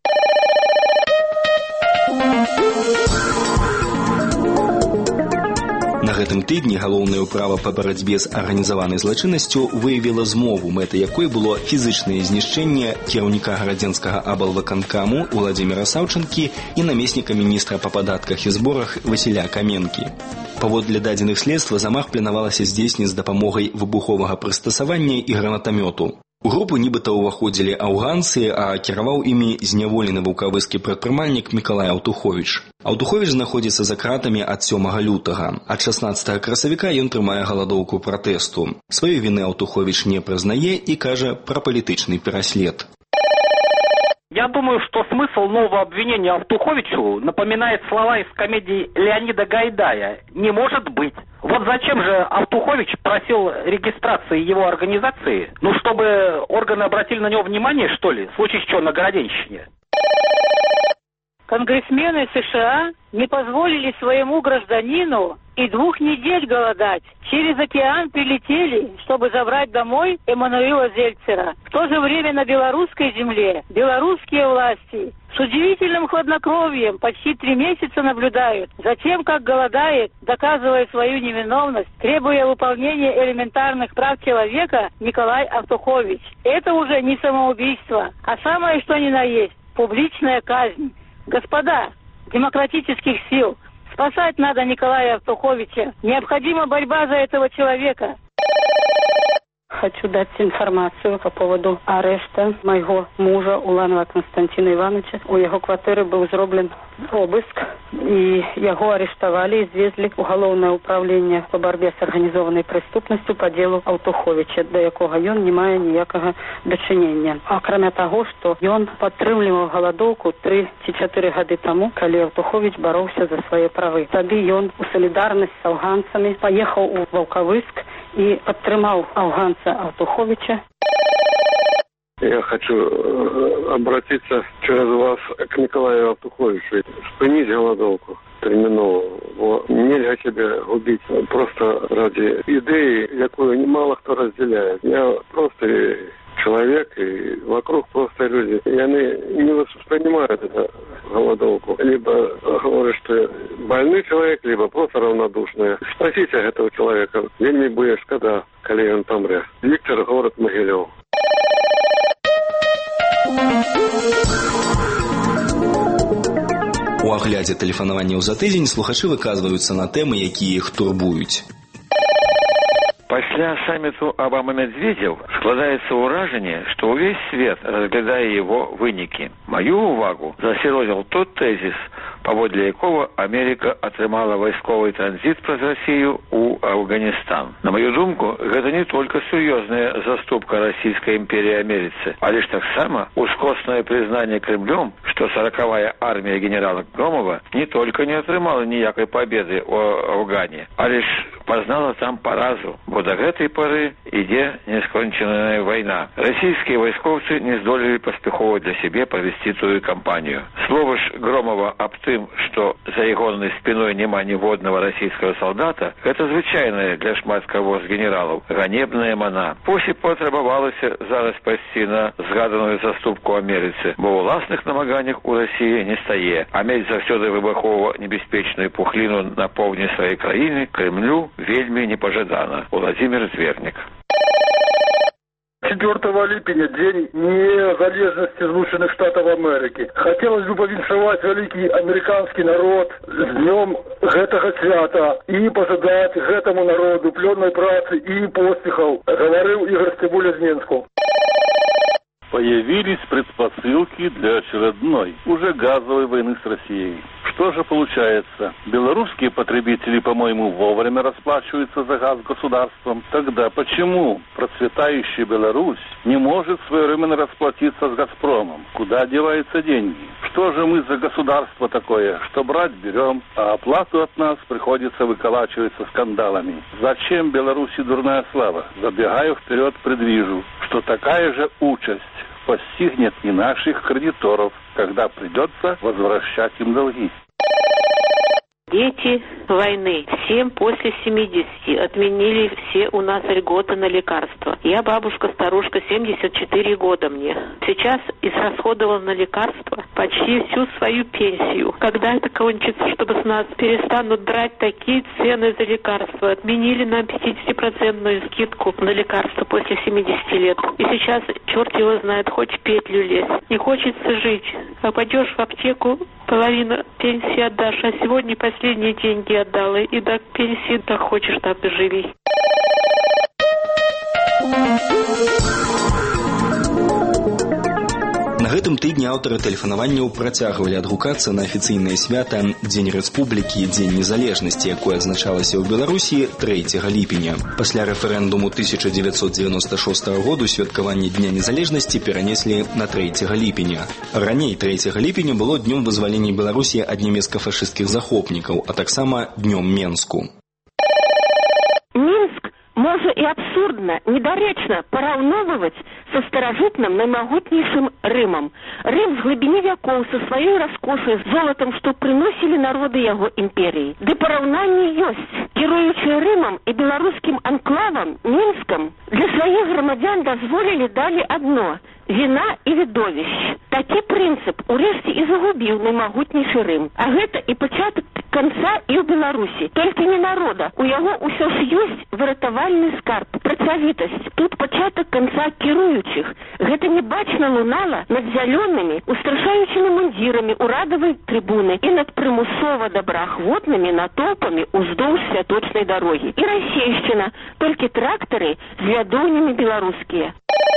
На гэтым тыдні галоўнае ўправа па барацьбе з арганізаванай злачыннасцю выявіла змову, мэтай якой было фізычнае знішчэнне кіраўніка гарадзенскага аблвыканкаму Уладзіміра Саўчанкі і намесніка міністра па падатках і зборах Васіля Каменкі. Паводле дадзеных следства замах планавалася здзейсніць з дапамогай выбуховага прыстасавання і гранатамёту. У групу нібыта ўваходзілі аўганцы, а кіраваў імі зняволены ваўкавыскі прадпрымальнік Мікалай Аўтуховіч. Аўтуховіч знаходзіцца за кратамі ад сёмага лютага. Ад шаснаццатага красавіка ён трымае галадоўку пратэсту. Сваёй віны Аўтуховіч не прызнае і кажа пра палітычны пераслед. Я думаю, что смысл нового обвинения Аўтуховичу напоминает слова из комедии Леонида Гайдая «Не может быть». Вот зачем же Аўтухович просил регистрации его организации? Ну, чтобы органы обратили на него внимание, что ли? В случае чего, на Городенщине. Конгрессмены США не позволили своему гражданину и двух недель голодать. Через океан прилетели, чтобы забрать домой Эммануила Зельцера. В то же время на белорусской земле белорусские власти с удивительным хладнокровием почти три месяца наблюдают за тем, как голодает, доказывая свою невиновность, требуя выполнения элементарных прав человека Николай Автухович. Это уже не самоубийство, а самое что ни на есть публичная казнь. Господа демократических сил, спасать надо Николая Автуховича. Необходима борьба за этого человека. Хочу дать информацию по поводу ареста моего мужа Уланова Константина Ивановича. У его квартиры был сделан обыск, и его арестовали и звезли в уголовное управление по борьбе с организованной преступностью по делу Автуховича, до якого ён не мае ніякага дачынення. Акрамя таго, што ён падтрымліваў галадоўку тры ці чатыры гады таму, калі Автухович бароўся за свае правы. Тады ён у салідарнасць з афганцамі паехаў у Волковыск и подтримал афганца Автуховича. Я хочу обратиться через вас к Николаю Автуховичу. Спиніть голодовку терміново. Нельзя себе губить просто ради идеи, якую немало кто разделяет. Я просто человек, и вокруг просто люди. И они не воспринимают эту голодовку. Либо говорят, что больной человек, либо просто равнодушный. Спросите этого человека, вельми будет шкода, коли он помре. Виктор, город Могилев. У аглядзе тэлефанаванняў за тыдзень слухачы выказваюцца на тэмы, якія іх турбуюць. Пасля саммиту Обама-Медведев складаецца ўражанне, што ўвесь свет разглядае его вынікі. Маю увагу засяродзіў тот тэзіс, паводле якого Америка атрымала вайсковы транзит праз Россию у Афганистан. На мою думку, гэта не только сур'ёзная заступка Российской империи Америцы, а лишь таксама ускоснае признание Кремлем, что сороковая армия генерала Громова не только не атрымала ніякай победы у Афгане, а лишь познала там поразу, бо до гэтай поры ідзе несконченная война. Российские войсковцы не здолели паспяхова для себе провести тую кампанию. Слово ж Громова об тым, что за ягонай спиной няма ніводнага российского солдата, это звычайная для шмат каго з генералаў ганебная мана. Вось і патрабавалася зараз пайсці на згаданую заступку Америцы, бо ў уласных намаганнях у России не стае, а мець заўсёды выбахова небяспечную пухліну на поўдні сваёй краіны Кремлю вельмі непожадана. Владимир Зверник. четвёртого липня, день незалежности Злученых Штатов Америки. Хотелось бы повіншаваць великий американский народ с днем гэтага свята и пожадать гэтому народу плённой працы и поспехов, говорил Игорь Стебуля из Менску. Появились предпосылки для очередной, уже газовой войны с Россией. Что же получается? Белорусские потребители, по-моему, вовремя расплачиваются за газ государством. Тогда почему процветающая Беларусь не может своевременно расплатиться с «Газпромом»? Куда деваются деньги? Что же мы за государство такое, что брать берем, а оплату от нас приходится выколачивать со скандалами? Зачем Беларуси дурная слава? Забегаю вперед, предвижу, что такая же участь постигнет и наших кредиторов, когда придется возвращать им долги. Дети войны, всем после семидесяти, отменили все у нас льготы на лекарства. Я бабушка-старушка, семьдесят четыре года мне. Сейчас израсходовала на лекарства почти всю свою пенсию. Когда это кончится, чтобы с нас перестанут драть такие цены за лекарства? Отменили нам пятидесятипроцентную скидку на лекарства после семидесяти лет. И сейчас черт его знает, хоть в петлю лезь. Не хочется жить. А пойдешь в аптеку, половину пенсии отдашь, а сегодня последние деньги отдала, и до пенсии так хочешь, так и живи. На гэтым тыдні аўтары тэлефанаванняў працягвалі адгукацца на афіцыйнае свята Дзень Рэспублікі, Дзень Незалежнасці, якое адзначалася ў Беларусі трэцяга ліпеня. Пасля рэферэндуму тысяча дзевяцьсот девяносто шостого году святкаванне Дня Незалежнасці перанеслі на трэцяга ліпеня. Раней трэцяга ліпеня было днём вызвалення Беларусі ад нямецка-фашысцкіх захопнікаў, а таксама днём Менску. Минск можа і абсурдна, недарэчна параўноўваць со старожытным наимогутнейшим Рымом. Рым в глубине веков со своей роскошей, золотом, что приносили народы его империи. Да поравнание есть. Кируючи Рымом и белорусским анклавом Минском, для своих громадян дозволили дали одно – вина и видовищ. Такі прынцып урэшце і загубіў наймагутнейшы Рым. А гэта і пачатак конца і ў Беларусі. Толькі не народа. У яго ўсё ж ёсць выратавальны скарб, працавітасць. Тут пачатак конца кіруючых. Гэта небачна лунала над зялёнымі, устрашаючымі мундзірамі урадавай трыбуны і над прымусова добраахвотнымі натоўпамі уздоўж святочнай дарогі. І расейшчына, толькі трактары з вядоўнямі беларускія.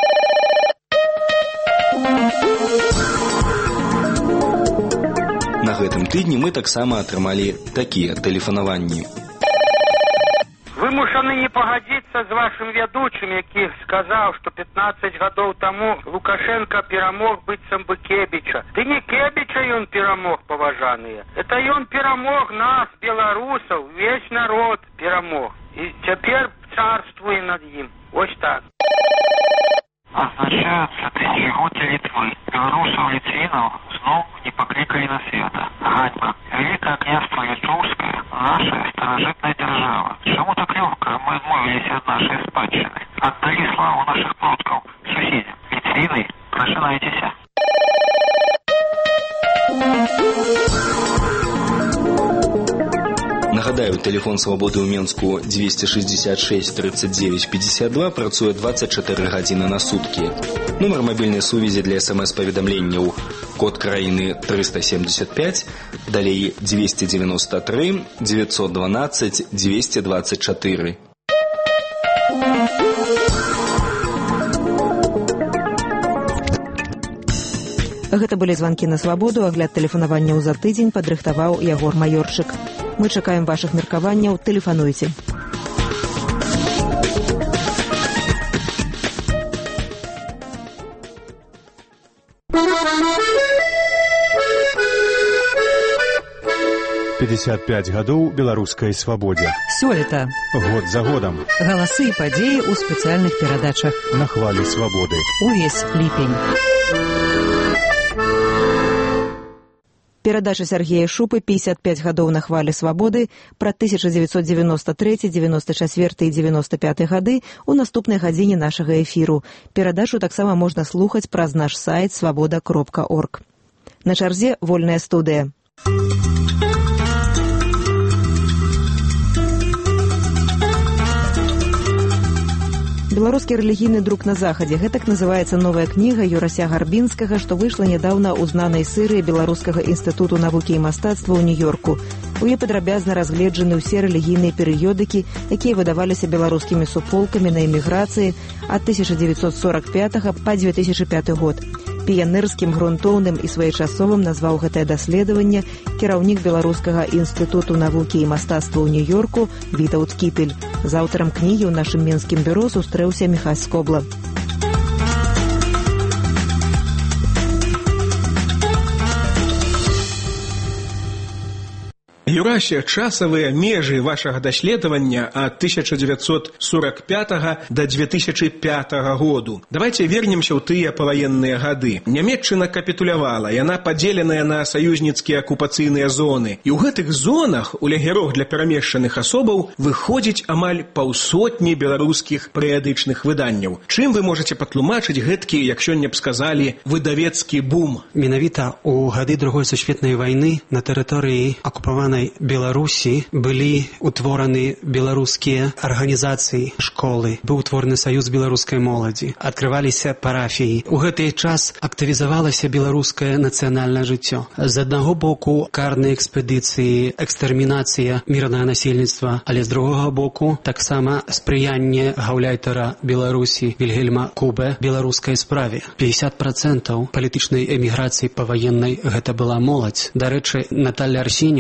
На гэтым тыдні мы таксама атрымалі такія тэлефанаванні. Вымушаны не пагадзіцца з вашым вядучым, які сказаў, што пятнаццаць гадоў таму Лукашенко перамог быццам бы Кебіча. Ды не Кебіча ён перамог, паважаныя. Это ён перамог нас, беларусаў, весь народ перамог. І цяпер царствуе над ім. Вось так. Означаются тысячегодия Литвы. Белорусов, литвинов снова не покликали на света. Ганьба. Великое княжество Литовское – наша старожитная держава. Чему так легко мы отмовились от нашей спадщины? Отдали славу наших предков соседям. Литвины, прожинайтесь. Нагадаю, тэлефон свабоды ў Менску двести шестьдесят шесть тридцать девять пятьдесят два працуе двадцать четыре гадзіны на суткі. Нумар мабільнай сувязі для смс-паведамленняў код краіны триста семьдесят пять, далей двести девяносто три девятьсот двенадцать двести двадцать четыре. Гэта былі званкі на свабоду, агляд тэлефанаванняў за тыдзень падрыхтаваў Ягор Маёрчык. Мы чакаем вашых меркаванняў, тэлефануйце. пятьдесят пять гадоў беларускай свабодзе. Сёлета. Год за годам. Галасы і падзеі ў спецыяльных перадачах. На хвалі свабоды. Увесь ліпень. Перадача Сергея Шупы «пятьдесят пять гадоў на хвалі свабоды» пра тысяча дзевяцьсот девяносто третий, девяносто четвёртый і девяносто пятый гады ў наступнай гадзіне нашага эфіру. Перадачу таксама можна слухаць праз наш сайт свабода кропка орг. На чарзе вольная студыя. Беларускі рэлігійны друк на захадзе. Гэтак называецца новая кніга Юрася Гарбінскага, што выйшла нядаўна ў знанай серыі Беларускага інстытуту навукі і мастацтва ў Нью-Йорку. У ёй падрабязна разгледжаны ўсе рэлігійныя перыёдыкі, якія выдаваліся беларускімі суполкамі на эміграцыі ад тысяча дзевяцьсот сорок пятага па две тысячи пятый год. Піянерскім, грунтоўным і своечасовым назваў гэтае даследаванне кіраўнік Беларускага інстытуту навукі і мастацтва ў Нью-Йорку Вітаўт Кіпель. З аўтарам кнігі ў нашым менскім бюро сустрэўся Міхась Скобла. Юрасе, часавыя межы вашага даследавання ад тысяча дзевяцьсот сорок пятага да две тысячи пятага году. Давайте вернемся ў тыя паваенныя гады. Нямецчына капітулявала, яна падзеленая на саюзніцкія акупацыйныя зоны. І ў гэтых зонах у лагерох для перамешчаных асобаў выходзіць амаль паўсотні беларускіх перыядычных выданняў. Чым вы можаце патлумачыць гэткі, як сёння б сказалі, выдавецкі бум? Менавіта ў гады другой сусветнай вайны на тэрыторыі акупаванай Беларусі былі утвораны беларускія арганізацыі, школы, быў утвораны саюз беларускай моладзі, адкрываліся парафіі. У гэты час актывізавалася беларускае нацыянальнае жыццё. З аднаго боку карныя экспедыцыі, экстэрмінацыя мірнага насельніцтва, але з другога боку таксама спрыянне гаўляйтара Беларусі Вільгельма Кубе беларускай справе. пятьдесят процентов палітычнай эміграцыі паваеннай гэта была моладзь. Дарэчы, Наталья Арсеньева,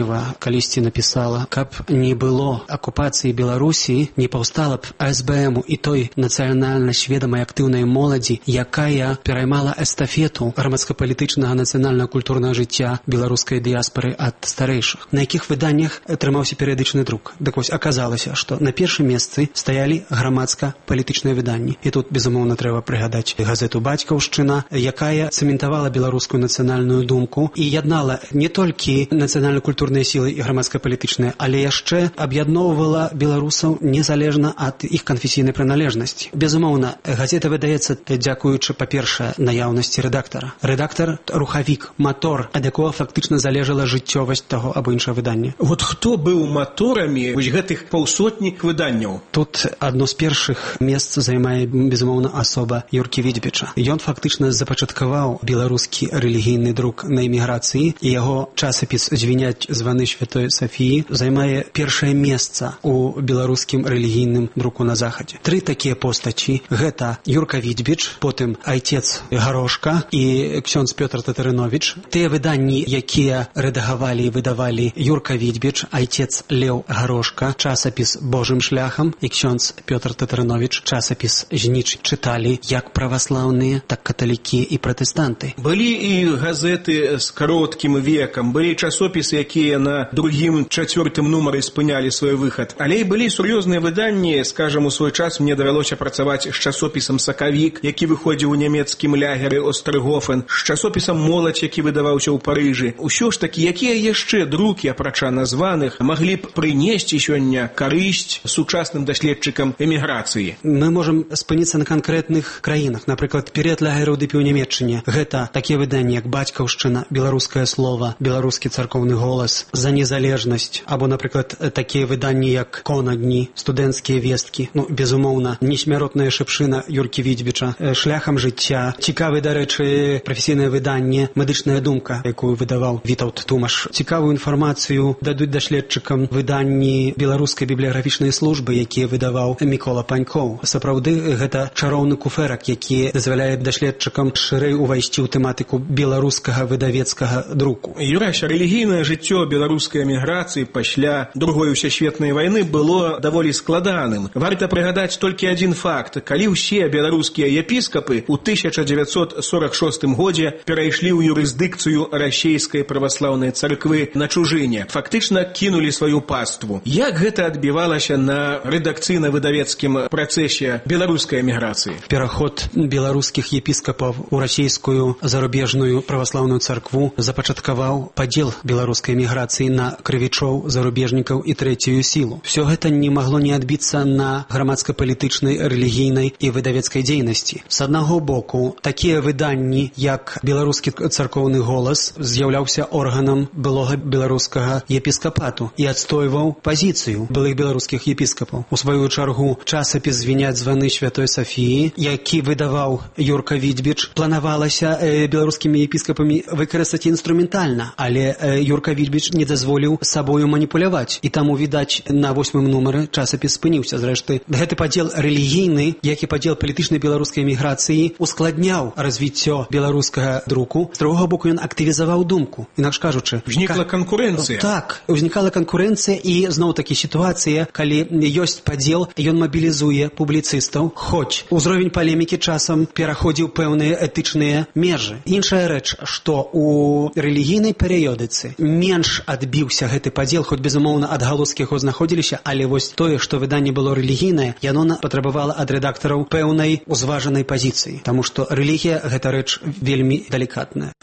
калісьці напісала: каб не было акупацыі Беларусі, не паўстала б а эс бэ эму і той нацыянальна сведамай актыўнай моладзі, якая пераймала эстафету грамадска-палітычнага нацыянальна-культурнага жыцця беларускай дыяспары ад старэйшых. На якіх выданнях атрымаўся перыядычны друк? Дык вось аказалася, што на першым месцы стаялі грамадска-палітычныя выданні. І тут, безумоўна, трэба прыгадаць газету «Бацькаўшчына», якая цэментавала беларускую нацыянальную думку і яднала не толькі нацыянальна-культурныя сілы і грамадска-палітычныя, але яшчэ аб'ядноўвала беларусаў незалежна ад іх канфесійнай прыналежнасці. Безумоўна, газета выдаецца дзякуючы, па-першае, наяўнасці рэдактара. Рэдактар – рухавік, матор, ад якога фактычна залежала жыццёвасць таго або іншага выдання. Вот хто быў маторамі вось гэтых паўсотні выданняў? Тут адно з першых месц займае, безумоўна, асоба Юркі Відзьбіча. Ён фактычна запачаткаваў беларускі рэлігійны друк на эміграцыі, і яго часопіс «Звіняць званы Святой Сафіі» займае першае месца у беларускім рэлігійным друку на захадзе. Тры такія постачі – гэта Юрка Відзьбіч, потым айцец Гарошка і ксёндз Пётр Татарыновіч. Тыя выданні, якія рэдагавалі і выдавалі Юрка Відзьбіч, айцец Леў Гарошка, часопіс «Божым шляхам» і ксёндз Пётр Татарыновіч, часопіс «Жніч» чыталі як праваслаўныя, так каталікі і пратэстанты. Былі і газеты з кароткім векам, былі часопісы, якія на другім, чацвёртым нумары спынялі свой выхад. Але і былі сур'ёзныя выданні, скажам, у свой час мне давялося працаваць з часопісам «Сакавік», які выходзіў у нямецкім лягеры «Остргофен», з часопісам «Моладзь», які выдаваўся ў Парыжы. Усё ж такі, якія яшчэ друкі, апрача названых, маглі б прынесці сёння карысць сучасным даследчыкам эміграцыі? Мы можам спыніцца на канкрэтных краінах. Напрыклад, перыяд лагераў ды ў Нямецчыне. Гэта такія выданні, як «Бацькаўшчына», «Беларускае слова», «Беларускі царкоўны голас», «За незалежнасць», або, напрыклад, такія выданні, як «Конадні», «Студэнцкія весткі», ну, безумоўна, «Несмяротная шыпшына» Юркі Відзьбіча, «Шляхам жыцця», цікавы, дарэчы, прафесійнае выданне «Медычная думка», якую выдаваў Вітаўт Тумаш. Цікавую інфармацыю дадуць даследчыкам выданні беларускай бібліяграфічнай службы, якія выдаваў Мікола Панькоў. Сапраўды, гэта чароўны куфэрак, які дазваляе даследчыкам шырэй увайсці ў тэматыку беларускага выдавецкага друку. Юрась, рэлігійнае жыццё беларускай эміграцыі пасля Другой сусветнай вайны было даволі складаным. Варта прыгадаць толькі адзін факт. Калі ўсе беларускія епіскапы ў тысяча дзевяцьсот сорак шостым годзе перайшлі ў юрысдыкцыю расейскай праваслаўнай царквы на чужыне, фактычна кінулі сваю паству. Як гэта адбівалася на рэдакцыйна-выдавецкім працэсе беларускай эміграцыі? Пераход беларускіх епіскапаў у расійскую зарубежную праваслаўную царкву запачаткаваў падзел беларускай эміграцыі на крывічоў, зарубежнікаў і трэцюю сілу. Всё гэта не магло не адбіцца на грамадска-палітычнай, рэлігійнай і выдавецкай дзейнасці. З аднаго боку, такія выданні, як «Беларускі царкоўны голас», з'яўляўся органам былога беларускага епіскапату і адстойваў пазіцыю былых беларускіх епіскапаў. У сваю чаргу, часопіс «Звіняць званы Святой Сафіі», які выдаваў Юрка Відзьбіч, планавалася э, беларускімі епіскапамі выкарыстаць інструментальна, але э, Юрка Відзьбіч не дазволіў сабою маніпуляваць, і таму, відаць, на восьмым нумары часопіс спыніўся. Зрэшты, гэты падзел рэлігійны, як і падзел палітычнай беларускай эміграцыі, ускладняў развіццё беларускага друку. З другога боку, ён актывізаваў думку. Інакш кажучы, узнікла канкурэнцыя. Так, узнікала канкурэнцыя, і зноў-такі сітуацыя, калі ёсць падзел, ён мабілізуе публіцыстаў, хоць узровень палемікі часам пераходзіў пэўныя этычныя межы. Іншая рэч, што у рэлігійнай перыёдыцы менш адбіўся гэты падзел, хоць, безумоўна, адгалоскі яго знаходзіліся, але вось тое, што выданне было рэлігійнае, яно патрабавала ад рэдактараў пэўнай узважанай пазіцыі, таму што рэлігія – гэта рэч вельмі далікатная.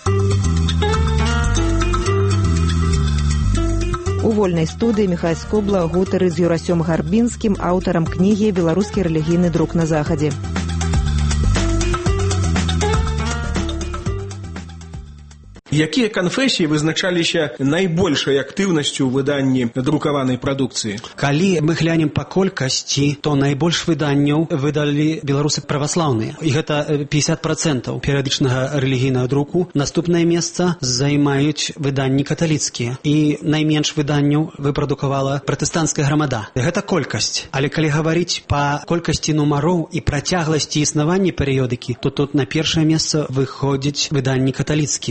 У вольнай студыі Міхай Скобла гутары з Юрасём Гарбінскім, аўтарам кнігі «Беларускі рэлігійны друк на захадзе». Якія канфесіі вызначаліся найбольшай актыўнасцю ў выданні друкаванай прадукцыі? Калі мы глянем па колькасці, то найбольш выданняў выдалі беларусы праваслаўныя. І гэта пятьдесят процентов перыядычнага рэлігійнага друку. Наступнае месца займаюць выданні каталіцкія. І найменш выданняў выпрадукавала пратэстанцкая грамада. Гэта колькасць. Але калі гаварыць па колькасці нумароў і працягласці існавання перыёдыкі, то тут на першае месца выходзяць выданні каталіцкія. Божы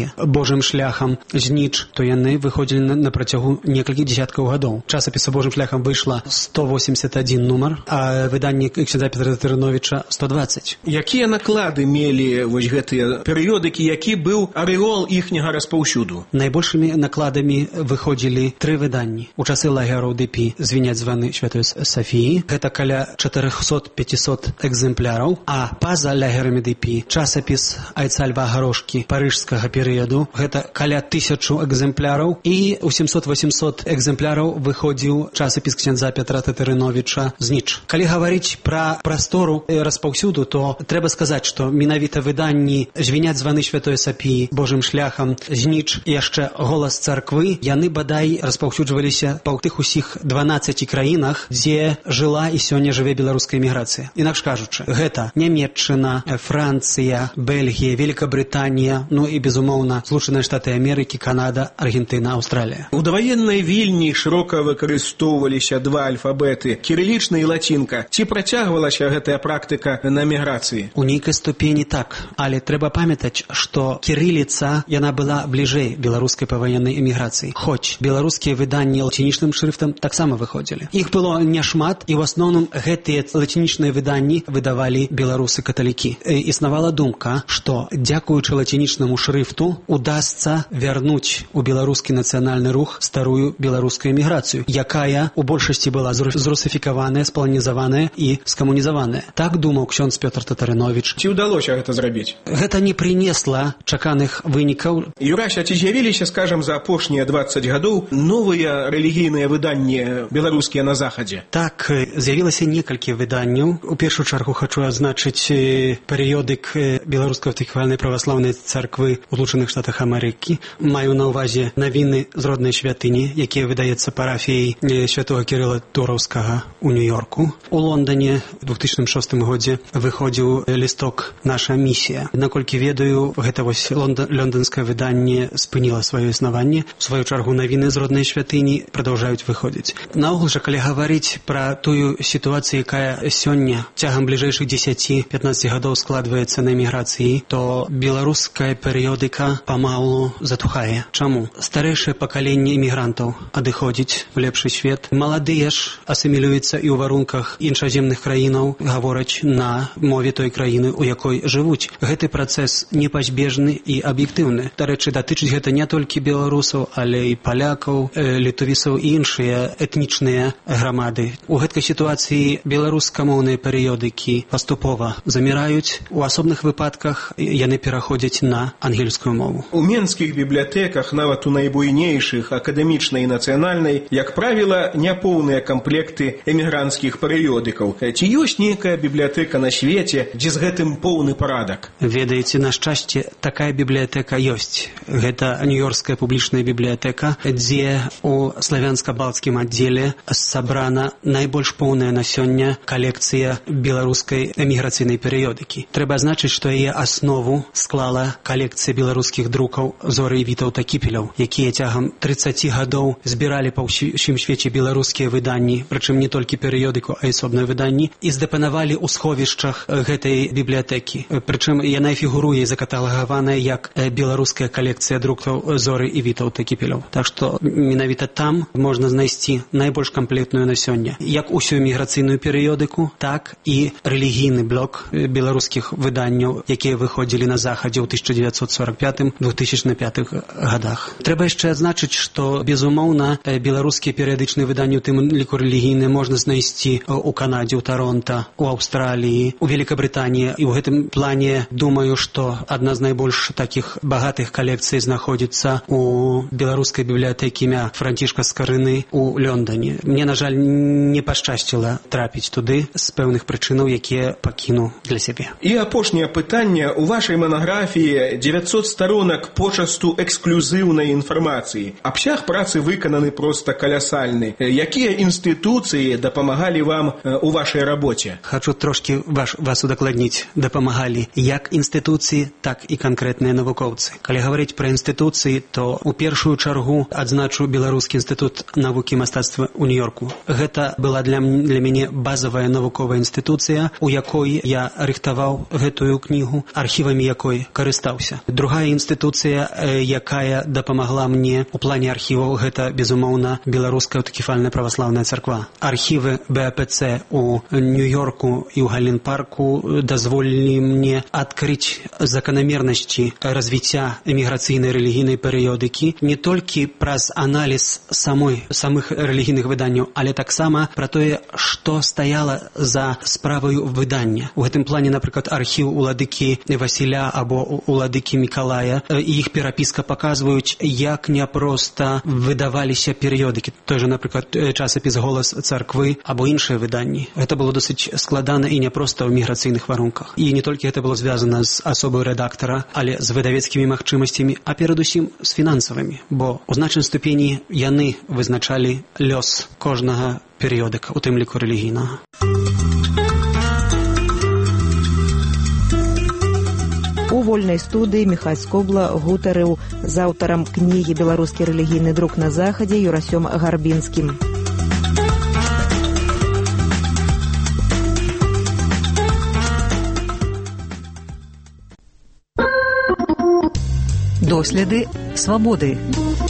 Божым шляхам зніч, то яны выходзілі на, на працягу некалькіх дзесяткаў гадоў. Часопіса Божым шляхам выйшла сто восемьдесят один нумар, а выданне ксяндза Петра Тырыновіча сто двадцать. Якія наклады мелі вось гэтыя перыёдыкі, які быў арэол іхняга распаўсюду? Найбольшымі накладамі выходзілі тры выданні. У часы лагераў ДП «Звіняць званы Святой Сафіі» гэта каля чатырохсот-пятьсот экземпляраў, а па-за лагерамі ДП часопіс Айца Льва Гарошкі парыжскага перыяду гэта каля тысячу экземпляраў, і у семьсот-восемьсот экземпляраў выходзіў часопіс ксяндза Петра Тытарыновіча «Зніч». Калі гаварыць пра прастору распаўсюду, то трэба сказаць, што менавіта выданні «Звіняць званы Святой Сафіі», «Божым шляхам», «Зніч» і яшчэ «Голас царквы» яны бадай распаўсюджваліся па тых усіх дванаццаці краінах, дзе жыла і сёння жыве беларуская эміграцыя. Інакш кажучы, гэта Нямецчына, Францыя, Бельгія, Великабрытанія, ну і, безумоўна, Злучаныя Штаты Амерыкі, Канада, Аргентына, Аўстралія. У даваеннай Вільні шырока выкарыстоўваліся два альфабеты – кірылічна і лацінка. Ці працягвалася гэтая практыка на міграцыі? У нейкай ступені так, але трэба памятаць, што кірыліца, яна была бліжэй беларускай паваеннай эміграцыі. Хоць беларускія выданні лацінічным шрыфтам таксама выходзілі. Іх было няшмат, і ў асноўным гэтыя лацінічныя выданні выдавалі беларусы-каталікі. Існавала думка, што дзякуючы лацінічнаму шрыфту удасца вярнуць у беларускі нацыянальны рух старую беларускую эміграцыю, якая у большасці была зрусифікаваная, спаланізаваная і скамунізаваная. Так думаў ксёндз Пётр Тытарыновіч. Ці ўдалося гэта зрабіць? Гэта не прынесла чаканых вынікаў. Юрася, ці з'явіліся, скажам, за апошнія дваццаць гадоў новыя рэлігійныя выданні беларускія на захадзе? Так, з'явілася некалькі выданняў. У першую чаргу хачу азначыць перыёдык беларускай аўтакефальнай праваслаўнай царквы ў Злучаных Штатах Амерыкі. Маю на ўвазе навіны з роднай святыні, якія выдаецца парафіяй святого Кірыла Тураўскага ў Нью-Йорку. У Лондоне ў двух тысячным шостым годзе выходзіў лісток «Наша місія». Наколькі ведаю, гэта вось лондонскае выданне спыніла сваё існаванне. У сваю чаргу навіны з роднай святыні прадаўжаюць выходзіць. Наогул жа, калі гаварыць пра тую сітуацыю, якая сёння цягам бліжэйшых дзесяці-пятнаццаці гадоў складваецца на эміграцыі, то беларуская перыёдыка памалу затухае. Чаму? Старэйшае пакаленне эмігрантаў адыходзіць у лепшы свет. Маладыя ж асімілююцца і ў варунках іншаземных краінаў, гавораць на мове той краіны, у якой жывуць. Гэты працэс непазбежны і аб'ектыўны. Дарэчы, датычыць гэта не толькі беларусаў, але і палякаў, літовісаў і іншыя этнічныя грамады. У гэткай сітуацыі беларускамоўныя перыёдыкі паступова заміраюць. У асобных выпадках яны пераходзяць на ангельскую мову. У менскіх бібліятэках, нават у найбуйнейшых, акадэмічнай і нацыянальнай, як правіла, няпоўныя камплекты эмігранцкіх перыёдыкаў. Ці ёсць нейкая бібліятэка на свеце, дзе з гэтым поўны парадак? Ведаеце, на шчасце, такая бібліятэка ёсць. Гэта Нью-Йоркская публічная бібліятэка, дзе у славянска-балцкім аддзеле сабрана найбольш поўная на сёння калекцыя беларускай эміграцыйнай перыёдыкі. Трэба азначыць, што яе аснову склала калекцыя беларускіх друкаў Зоры і Вітаўта Кіпеляў, якія цягам трыццаці гадоў збіралі па ўсім свеце беларускія выданні, прычым не толькі перыёдыку, а і асобныя выданні, і здапанавалі ў сховішчах гэтай бібліятэкі. Прычым яна фігуруе закаталагаваная як беларуская калекцыя друкаў Зоры і Вітаўта Кіпеляў. Так што менавіта там можна знайсці найбольш камплектную на сёння як усю эміграцыйную перыёдыку, так і рэлігійны блок беларускіх выданняў, якія выходзілі на захадзе ў тысяча дзевяцьсот сорок пятым — двух тысячных пятых гадах. Трэба яшчэ адзначыць, што, безумоўна, беларускія перыядычныя выданні, у тым ліку рэлігійныя, можна знайсці у Канадзе, у Таронта, у Аўстраліі, у Великабрытаніі. І ў гэтым плане думаю, што адна з найбольш такіх багатых калекцый знаходзіцца у беларускай бібліятэкі імя Францішка Скарыны у Лондоне. Мне, на жаль, не пашчасціла трапіць туды з пэўных прычынаў, якія пакіну для сябе. І апошняе пытанне. У вашай манаграфіі дзевяцьсот старонак почасту эксклюзіўнай інфармацыі. Абсяг працы выкананы проста калясальны. Якія інстытуцыі дапамагалі вам у вашай рабоце? Хачу трошкі ваш, вас удакладніць. Дапамагалі як інстытуцыі, так і канкрэтныя навукоўцы. Калі гаварыць пра інстытуцыі, то у першую чаргу адзначу Беларускі інстытут навукі і мастацтва ў Нью-Йорку. Гэта была для, для мяне базавая навуковая інстытуцыя, у якой я рыхтаваў гэтую кнігу, архівамі якой карыстаўся. Другая інстытуцыя інстытуцыя, якая дапамагла мне у плане архіваў, гэта, безумоўна, Беларуская аўтакефальная праваслаўная царква. Архівы бэ а пэ цэ у Нью-Йорку і ў Гален-парку дазволілі мне адкрыць заканамернасці развіцця эміграцыйнай рэлігійнай перыёдыкі не толькі праз аналіз самой самых рэлігійных выданняў, але таксама пра тое, што стаяла за справаю выдання. У гэтым плане, напрыклад, архіў уладыкі Васіля або уладыкі Мікалая і іх перапіска паказваюць, як няпроста выдаваліся перыёдыкі. Той же, напрыклад, часопіс «Голас царквы» або іншыя выданні. Гэта было досыць складана і няпроста ў міграцыйных варунках. І не толькі гэта было звязана з асобай рэдактара, але з выдавецкімі магчымасцямі, а перадусім з фінансавымі, бо у значнай ступені яны вызначалі лёс кожнага перыёдыка, у тым ліку рэлігійнага. У вольнай студыі Міхай Скобла гутарыў з аўтарам кнігі «Беларускі рэлігійны друк на захадзе» Юрасём Гарбінскім. Доследы свабоды.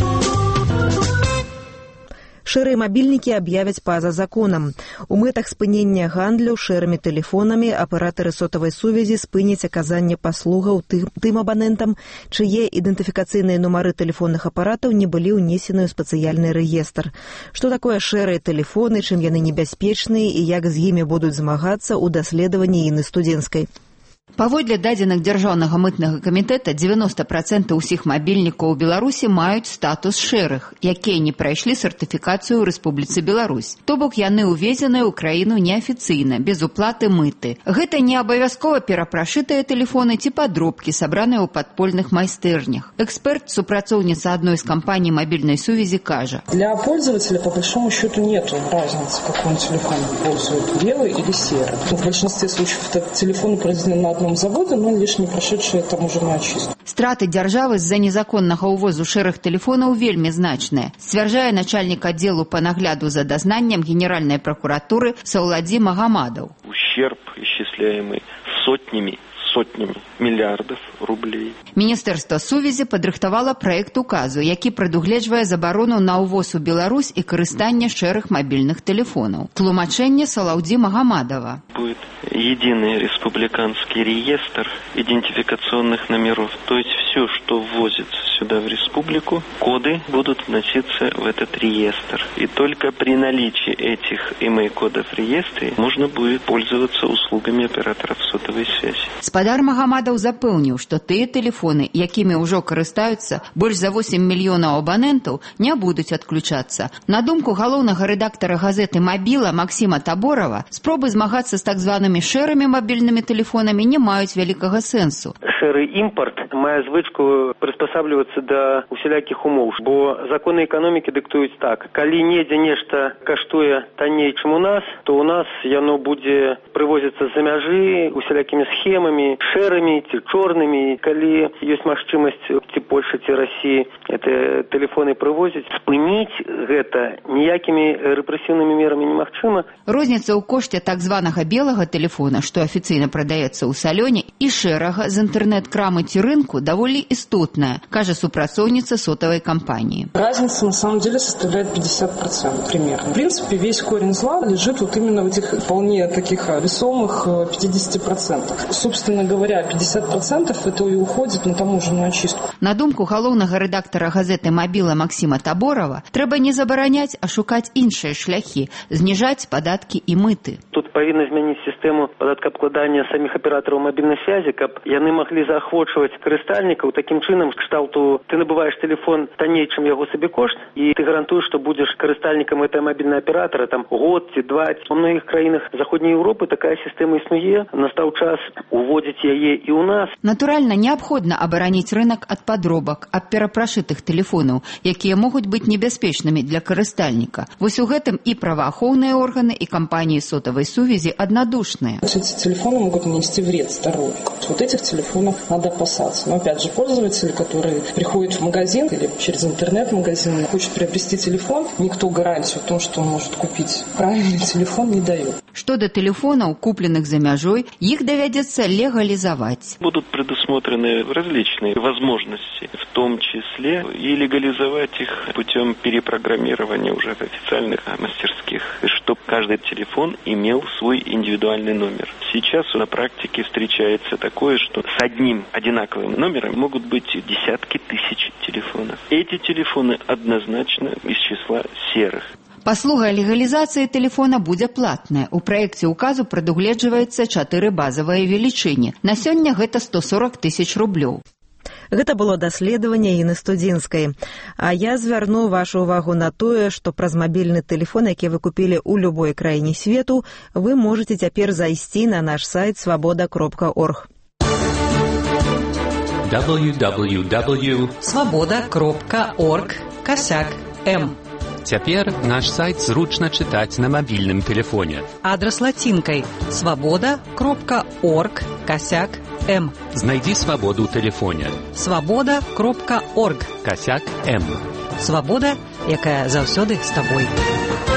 Шэрыя мабільнікі аб'явяць па-за законам. У мэтах спынення гандлю шэрымі тэлефонамі аператары сотавай сувязі спыняць аказанне паслугаў тым, тым абанентам, чые ідэнтыфікацыйныя нумары тэлефонных апаратаў не былі ўнесены ў спецыяльны рэестр. Што такое шэрыя тэлефоны, чым яны небяспечныя і як з імі будуць змагацца ў даследаванні Інны Студзенскай. Паводле дадзеных дзяржаўнага мытнага камітэта, дзевяносто процентаў усіх мабільнікаў у Беларусі маюць статус шэрых, якія не прайшлі сертыфікацыю ў Рэспубліцы Беларусь. То бок яны ўвезеныя ў краіну неафіцыйна, без уплаты мыты. Гэта не абавязкова перапрашытыя тэлефоны ці падробкі, сабраныя ў падпольных майстэрнях. Эксперт, супрацоўніца адной з кампаній мобильной сувязи, кажа: Для пользователя, по большому счету, нет разницы, какой он телефон пользует, белый или серый. В большинстве случаев этот телефон произведен на одном заводе, но лишь не прошедшие таможенную очистку. Страты дзяржавы з-за незаконнага ўвозу шэрых тэлефонаў вельмі значныя, сцвярджае начальник аддзелу па нагляду за дазнаннем Генеральной прокуратуры Сауладзі Магамадаў. Ущерб, исчисляемый сотнями сотнями миллиардов рублей. Міністэрства сувязі падрыхтавала праект указу, які прадугледжвае забарону на ўвоз у Беларусь і карыстанне шэрых мабільных тэлефонаў. Тлумачэнне Сауладзі Магамадава. Будет единый республиканский реестр идентификационных номеров. То есть все, что ввозится сюда в республику, коды будут вноситься в этот реестр. И только при наличии этих эм и ай-кодов в реестре можно будет пользоваться услугами операторов сотовой связи. Спадар Магамадаў запэўніў, што тыя тэлефоны, якімі ўжо карыстаюцца больш за восем мільёнаў абанентаў, не будуць адключацца. На думку галоўнага рэдактара газеты «Мабіла» Максіма Таборова, спробы змагацца з так званымі шэрымі мабільнымі тэлефонамі не маюць вялікага сэнсу. Шэры імпорт мае звычку прыспасаблівацца да усялякіх умоў, бо законы эканомікі дыктуюць так: калі недзе нешта каштуе танней, чым у нас, то у нас яно будзе прывозіцца з-за мяжы усялякімі схемамі, шэрымі ці чорнымі. Калі ёсць магчымасць ці Польшы, ці Расіі гэтыя тэлефоны прывозіць, спыніць гэта ніякімі рэпрэсіўнымі мерамі немагчыма. Розніца ў кошце так званага белага тэлефона, што афіцыйна прадаецца ў салёне, і шэрага з інтэрнэт-крамы ці рынку даволі істотная, кажа супрацоўніца сотовой компании. Разница на самом деле составляет пятьдесят процентов примерно. В принципе, весь корень зла лежит вот именно в этих вполне таких весомых пятидесяти процентах. Собственно говоря, пятьдесят процентов это и уходит на таможенную очистку. На думку галоўнага рэдактара газеты «Мабіла» Максіма Таборова, трэба не забараняць, а шукаць іншыя шляхі, зніжаць падаткі і мыты. Тут павінна змяніць сістэму падаткаабкладання саміх аператараў мабільнай связі, каб яны маглі заахвочваць карыстальнікаў такім чынам, кшталту ты набываеш тэлефон танней, чым яго сабекошт, і ты гарантуеш, што будзеш карыстальнікам гэтага мабільнага аператара там год ці два. У многіх краінах Заходняй Еўропы такая сістэма існуе. Настаў час уводзіць яе і ў нас. Натуральна, неабходна абараніць рынок ад падробак, ад перапрашытых тэлефонаў, якія могуць быць небяспечнымі для карыстальніка. Вось у гэтым і праваахоўныя органы, і кампаніі сотавай сувязі аднадушныя. Эти телефоны могут нанести вред здоровью. Вот этих телефонов надо опасаться. Но опять же, пользователи, которые приходят в магазин или через интернет-магазин, хочет приобрести телефон, никто гарантию о том, что он может купить правильный телефон, не дает. Што да тэлефонаў, купленых за мяжой, іх давядзецца легалізаваць. Будут предусмотрены различные возможности, в том числе и легализовать их путем перепрограммирования уже в официальных мастерских, чтобы каждый телефон имел свой индивидуальный номер. Сейчас на практике встречается такое, что с одним одинаковым номером могут быть десятки тысяч телефонов. Эти телефоны однозначно из числа серых. Паслуга легалізацыі тэлефона будзе платная. У праекце указу прадугледжваецца чатыры базавыя велічыні. На сёння гэта сто сорок тысяч рублёў. Гэта было даследаванне Інны Студзінскай. А я звярну вашу увагу на тое, што праз мабільны тэлефон, які вы купілі ў любой краіне свету, вы можаце цяпер зайсці на наш сайт свабода кропка орг. дабл ю дабл ю дабл ю точка свабода кропка орг касяк эм. Цяпер наш сайт зручна чытаць на мабільным тэлефоне. Адрас лацінкай свабода кропка орг касяк эм. Знайдзі свабоду ў тэлефоне. свабода кропка орг касяк эм. Свабода, якая заўсёды з табой.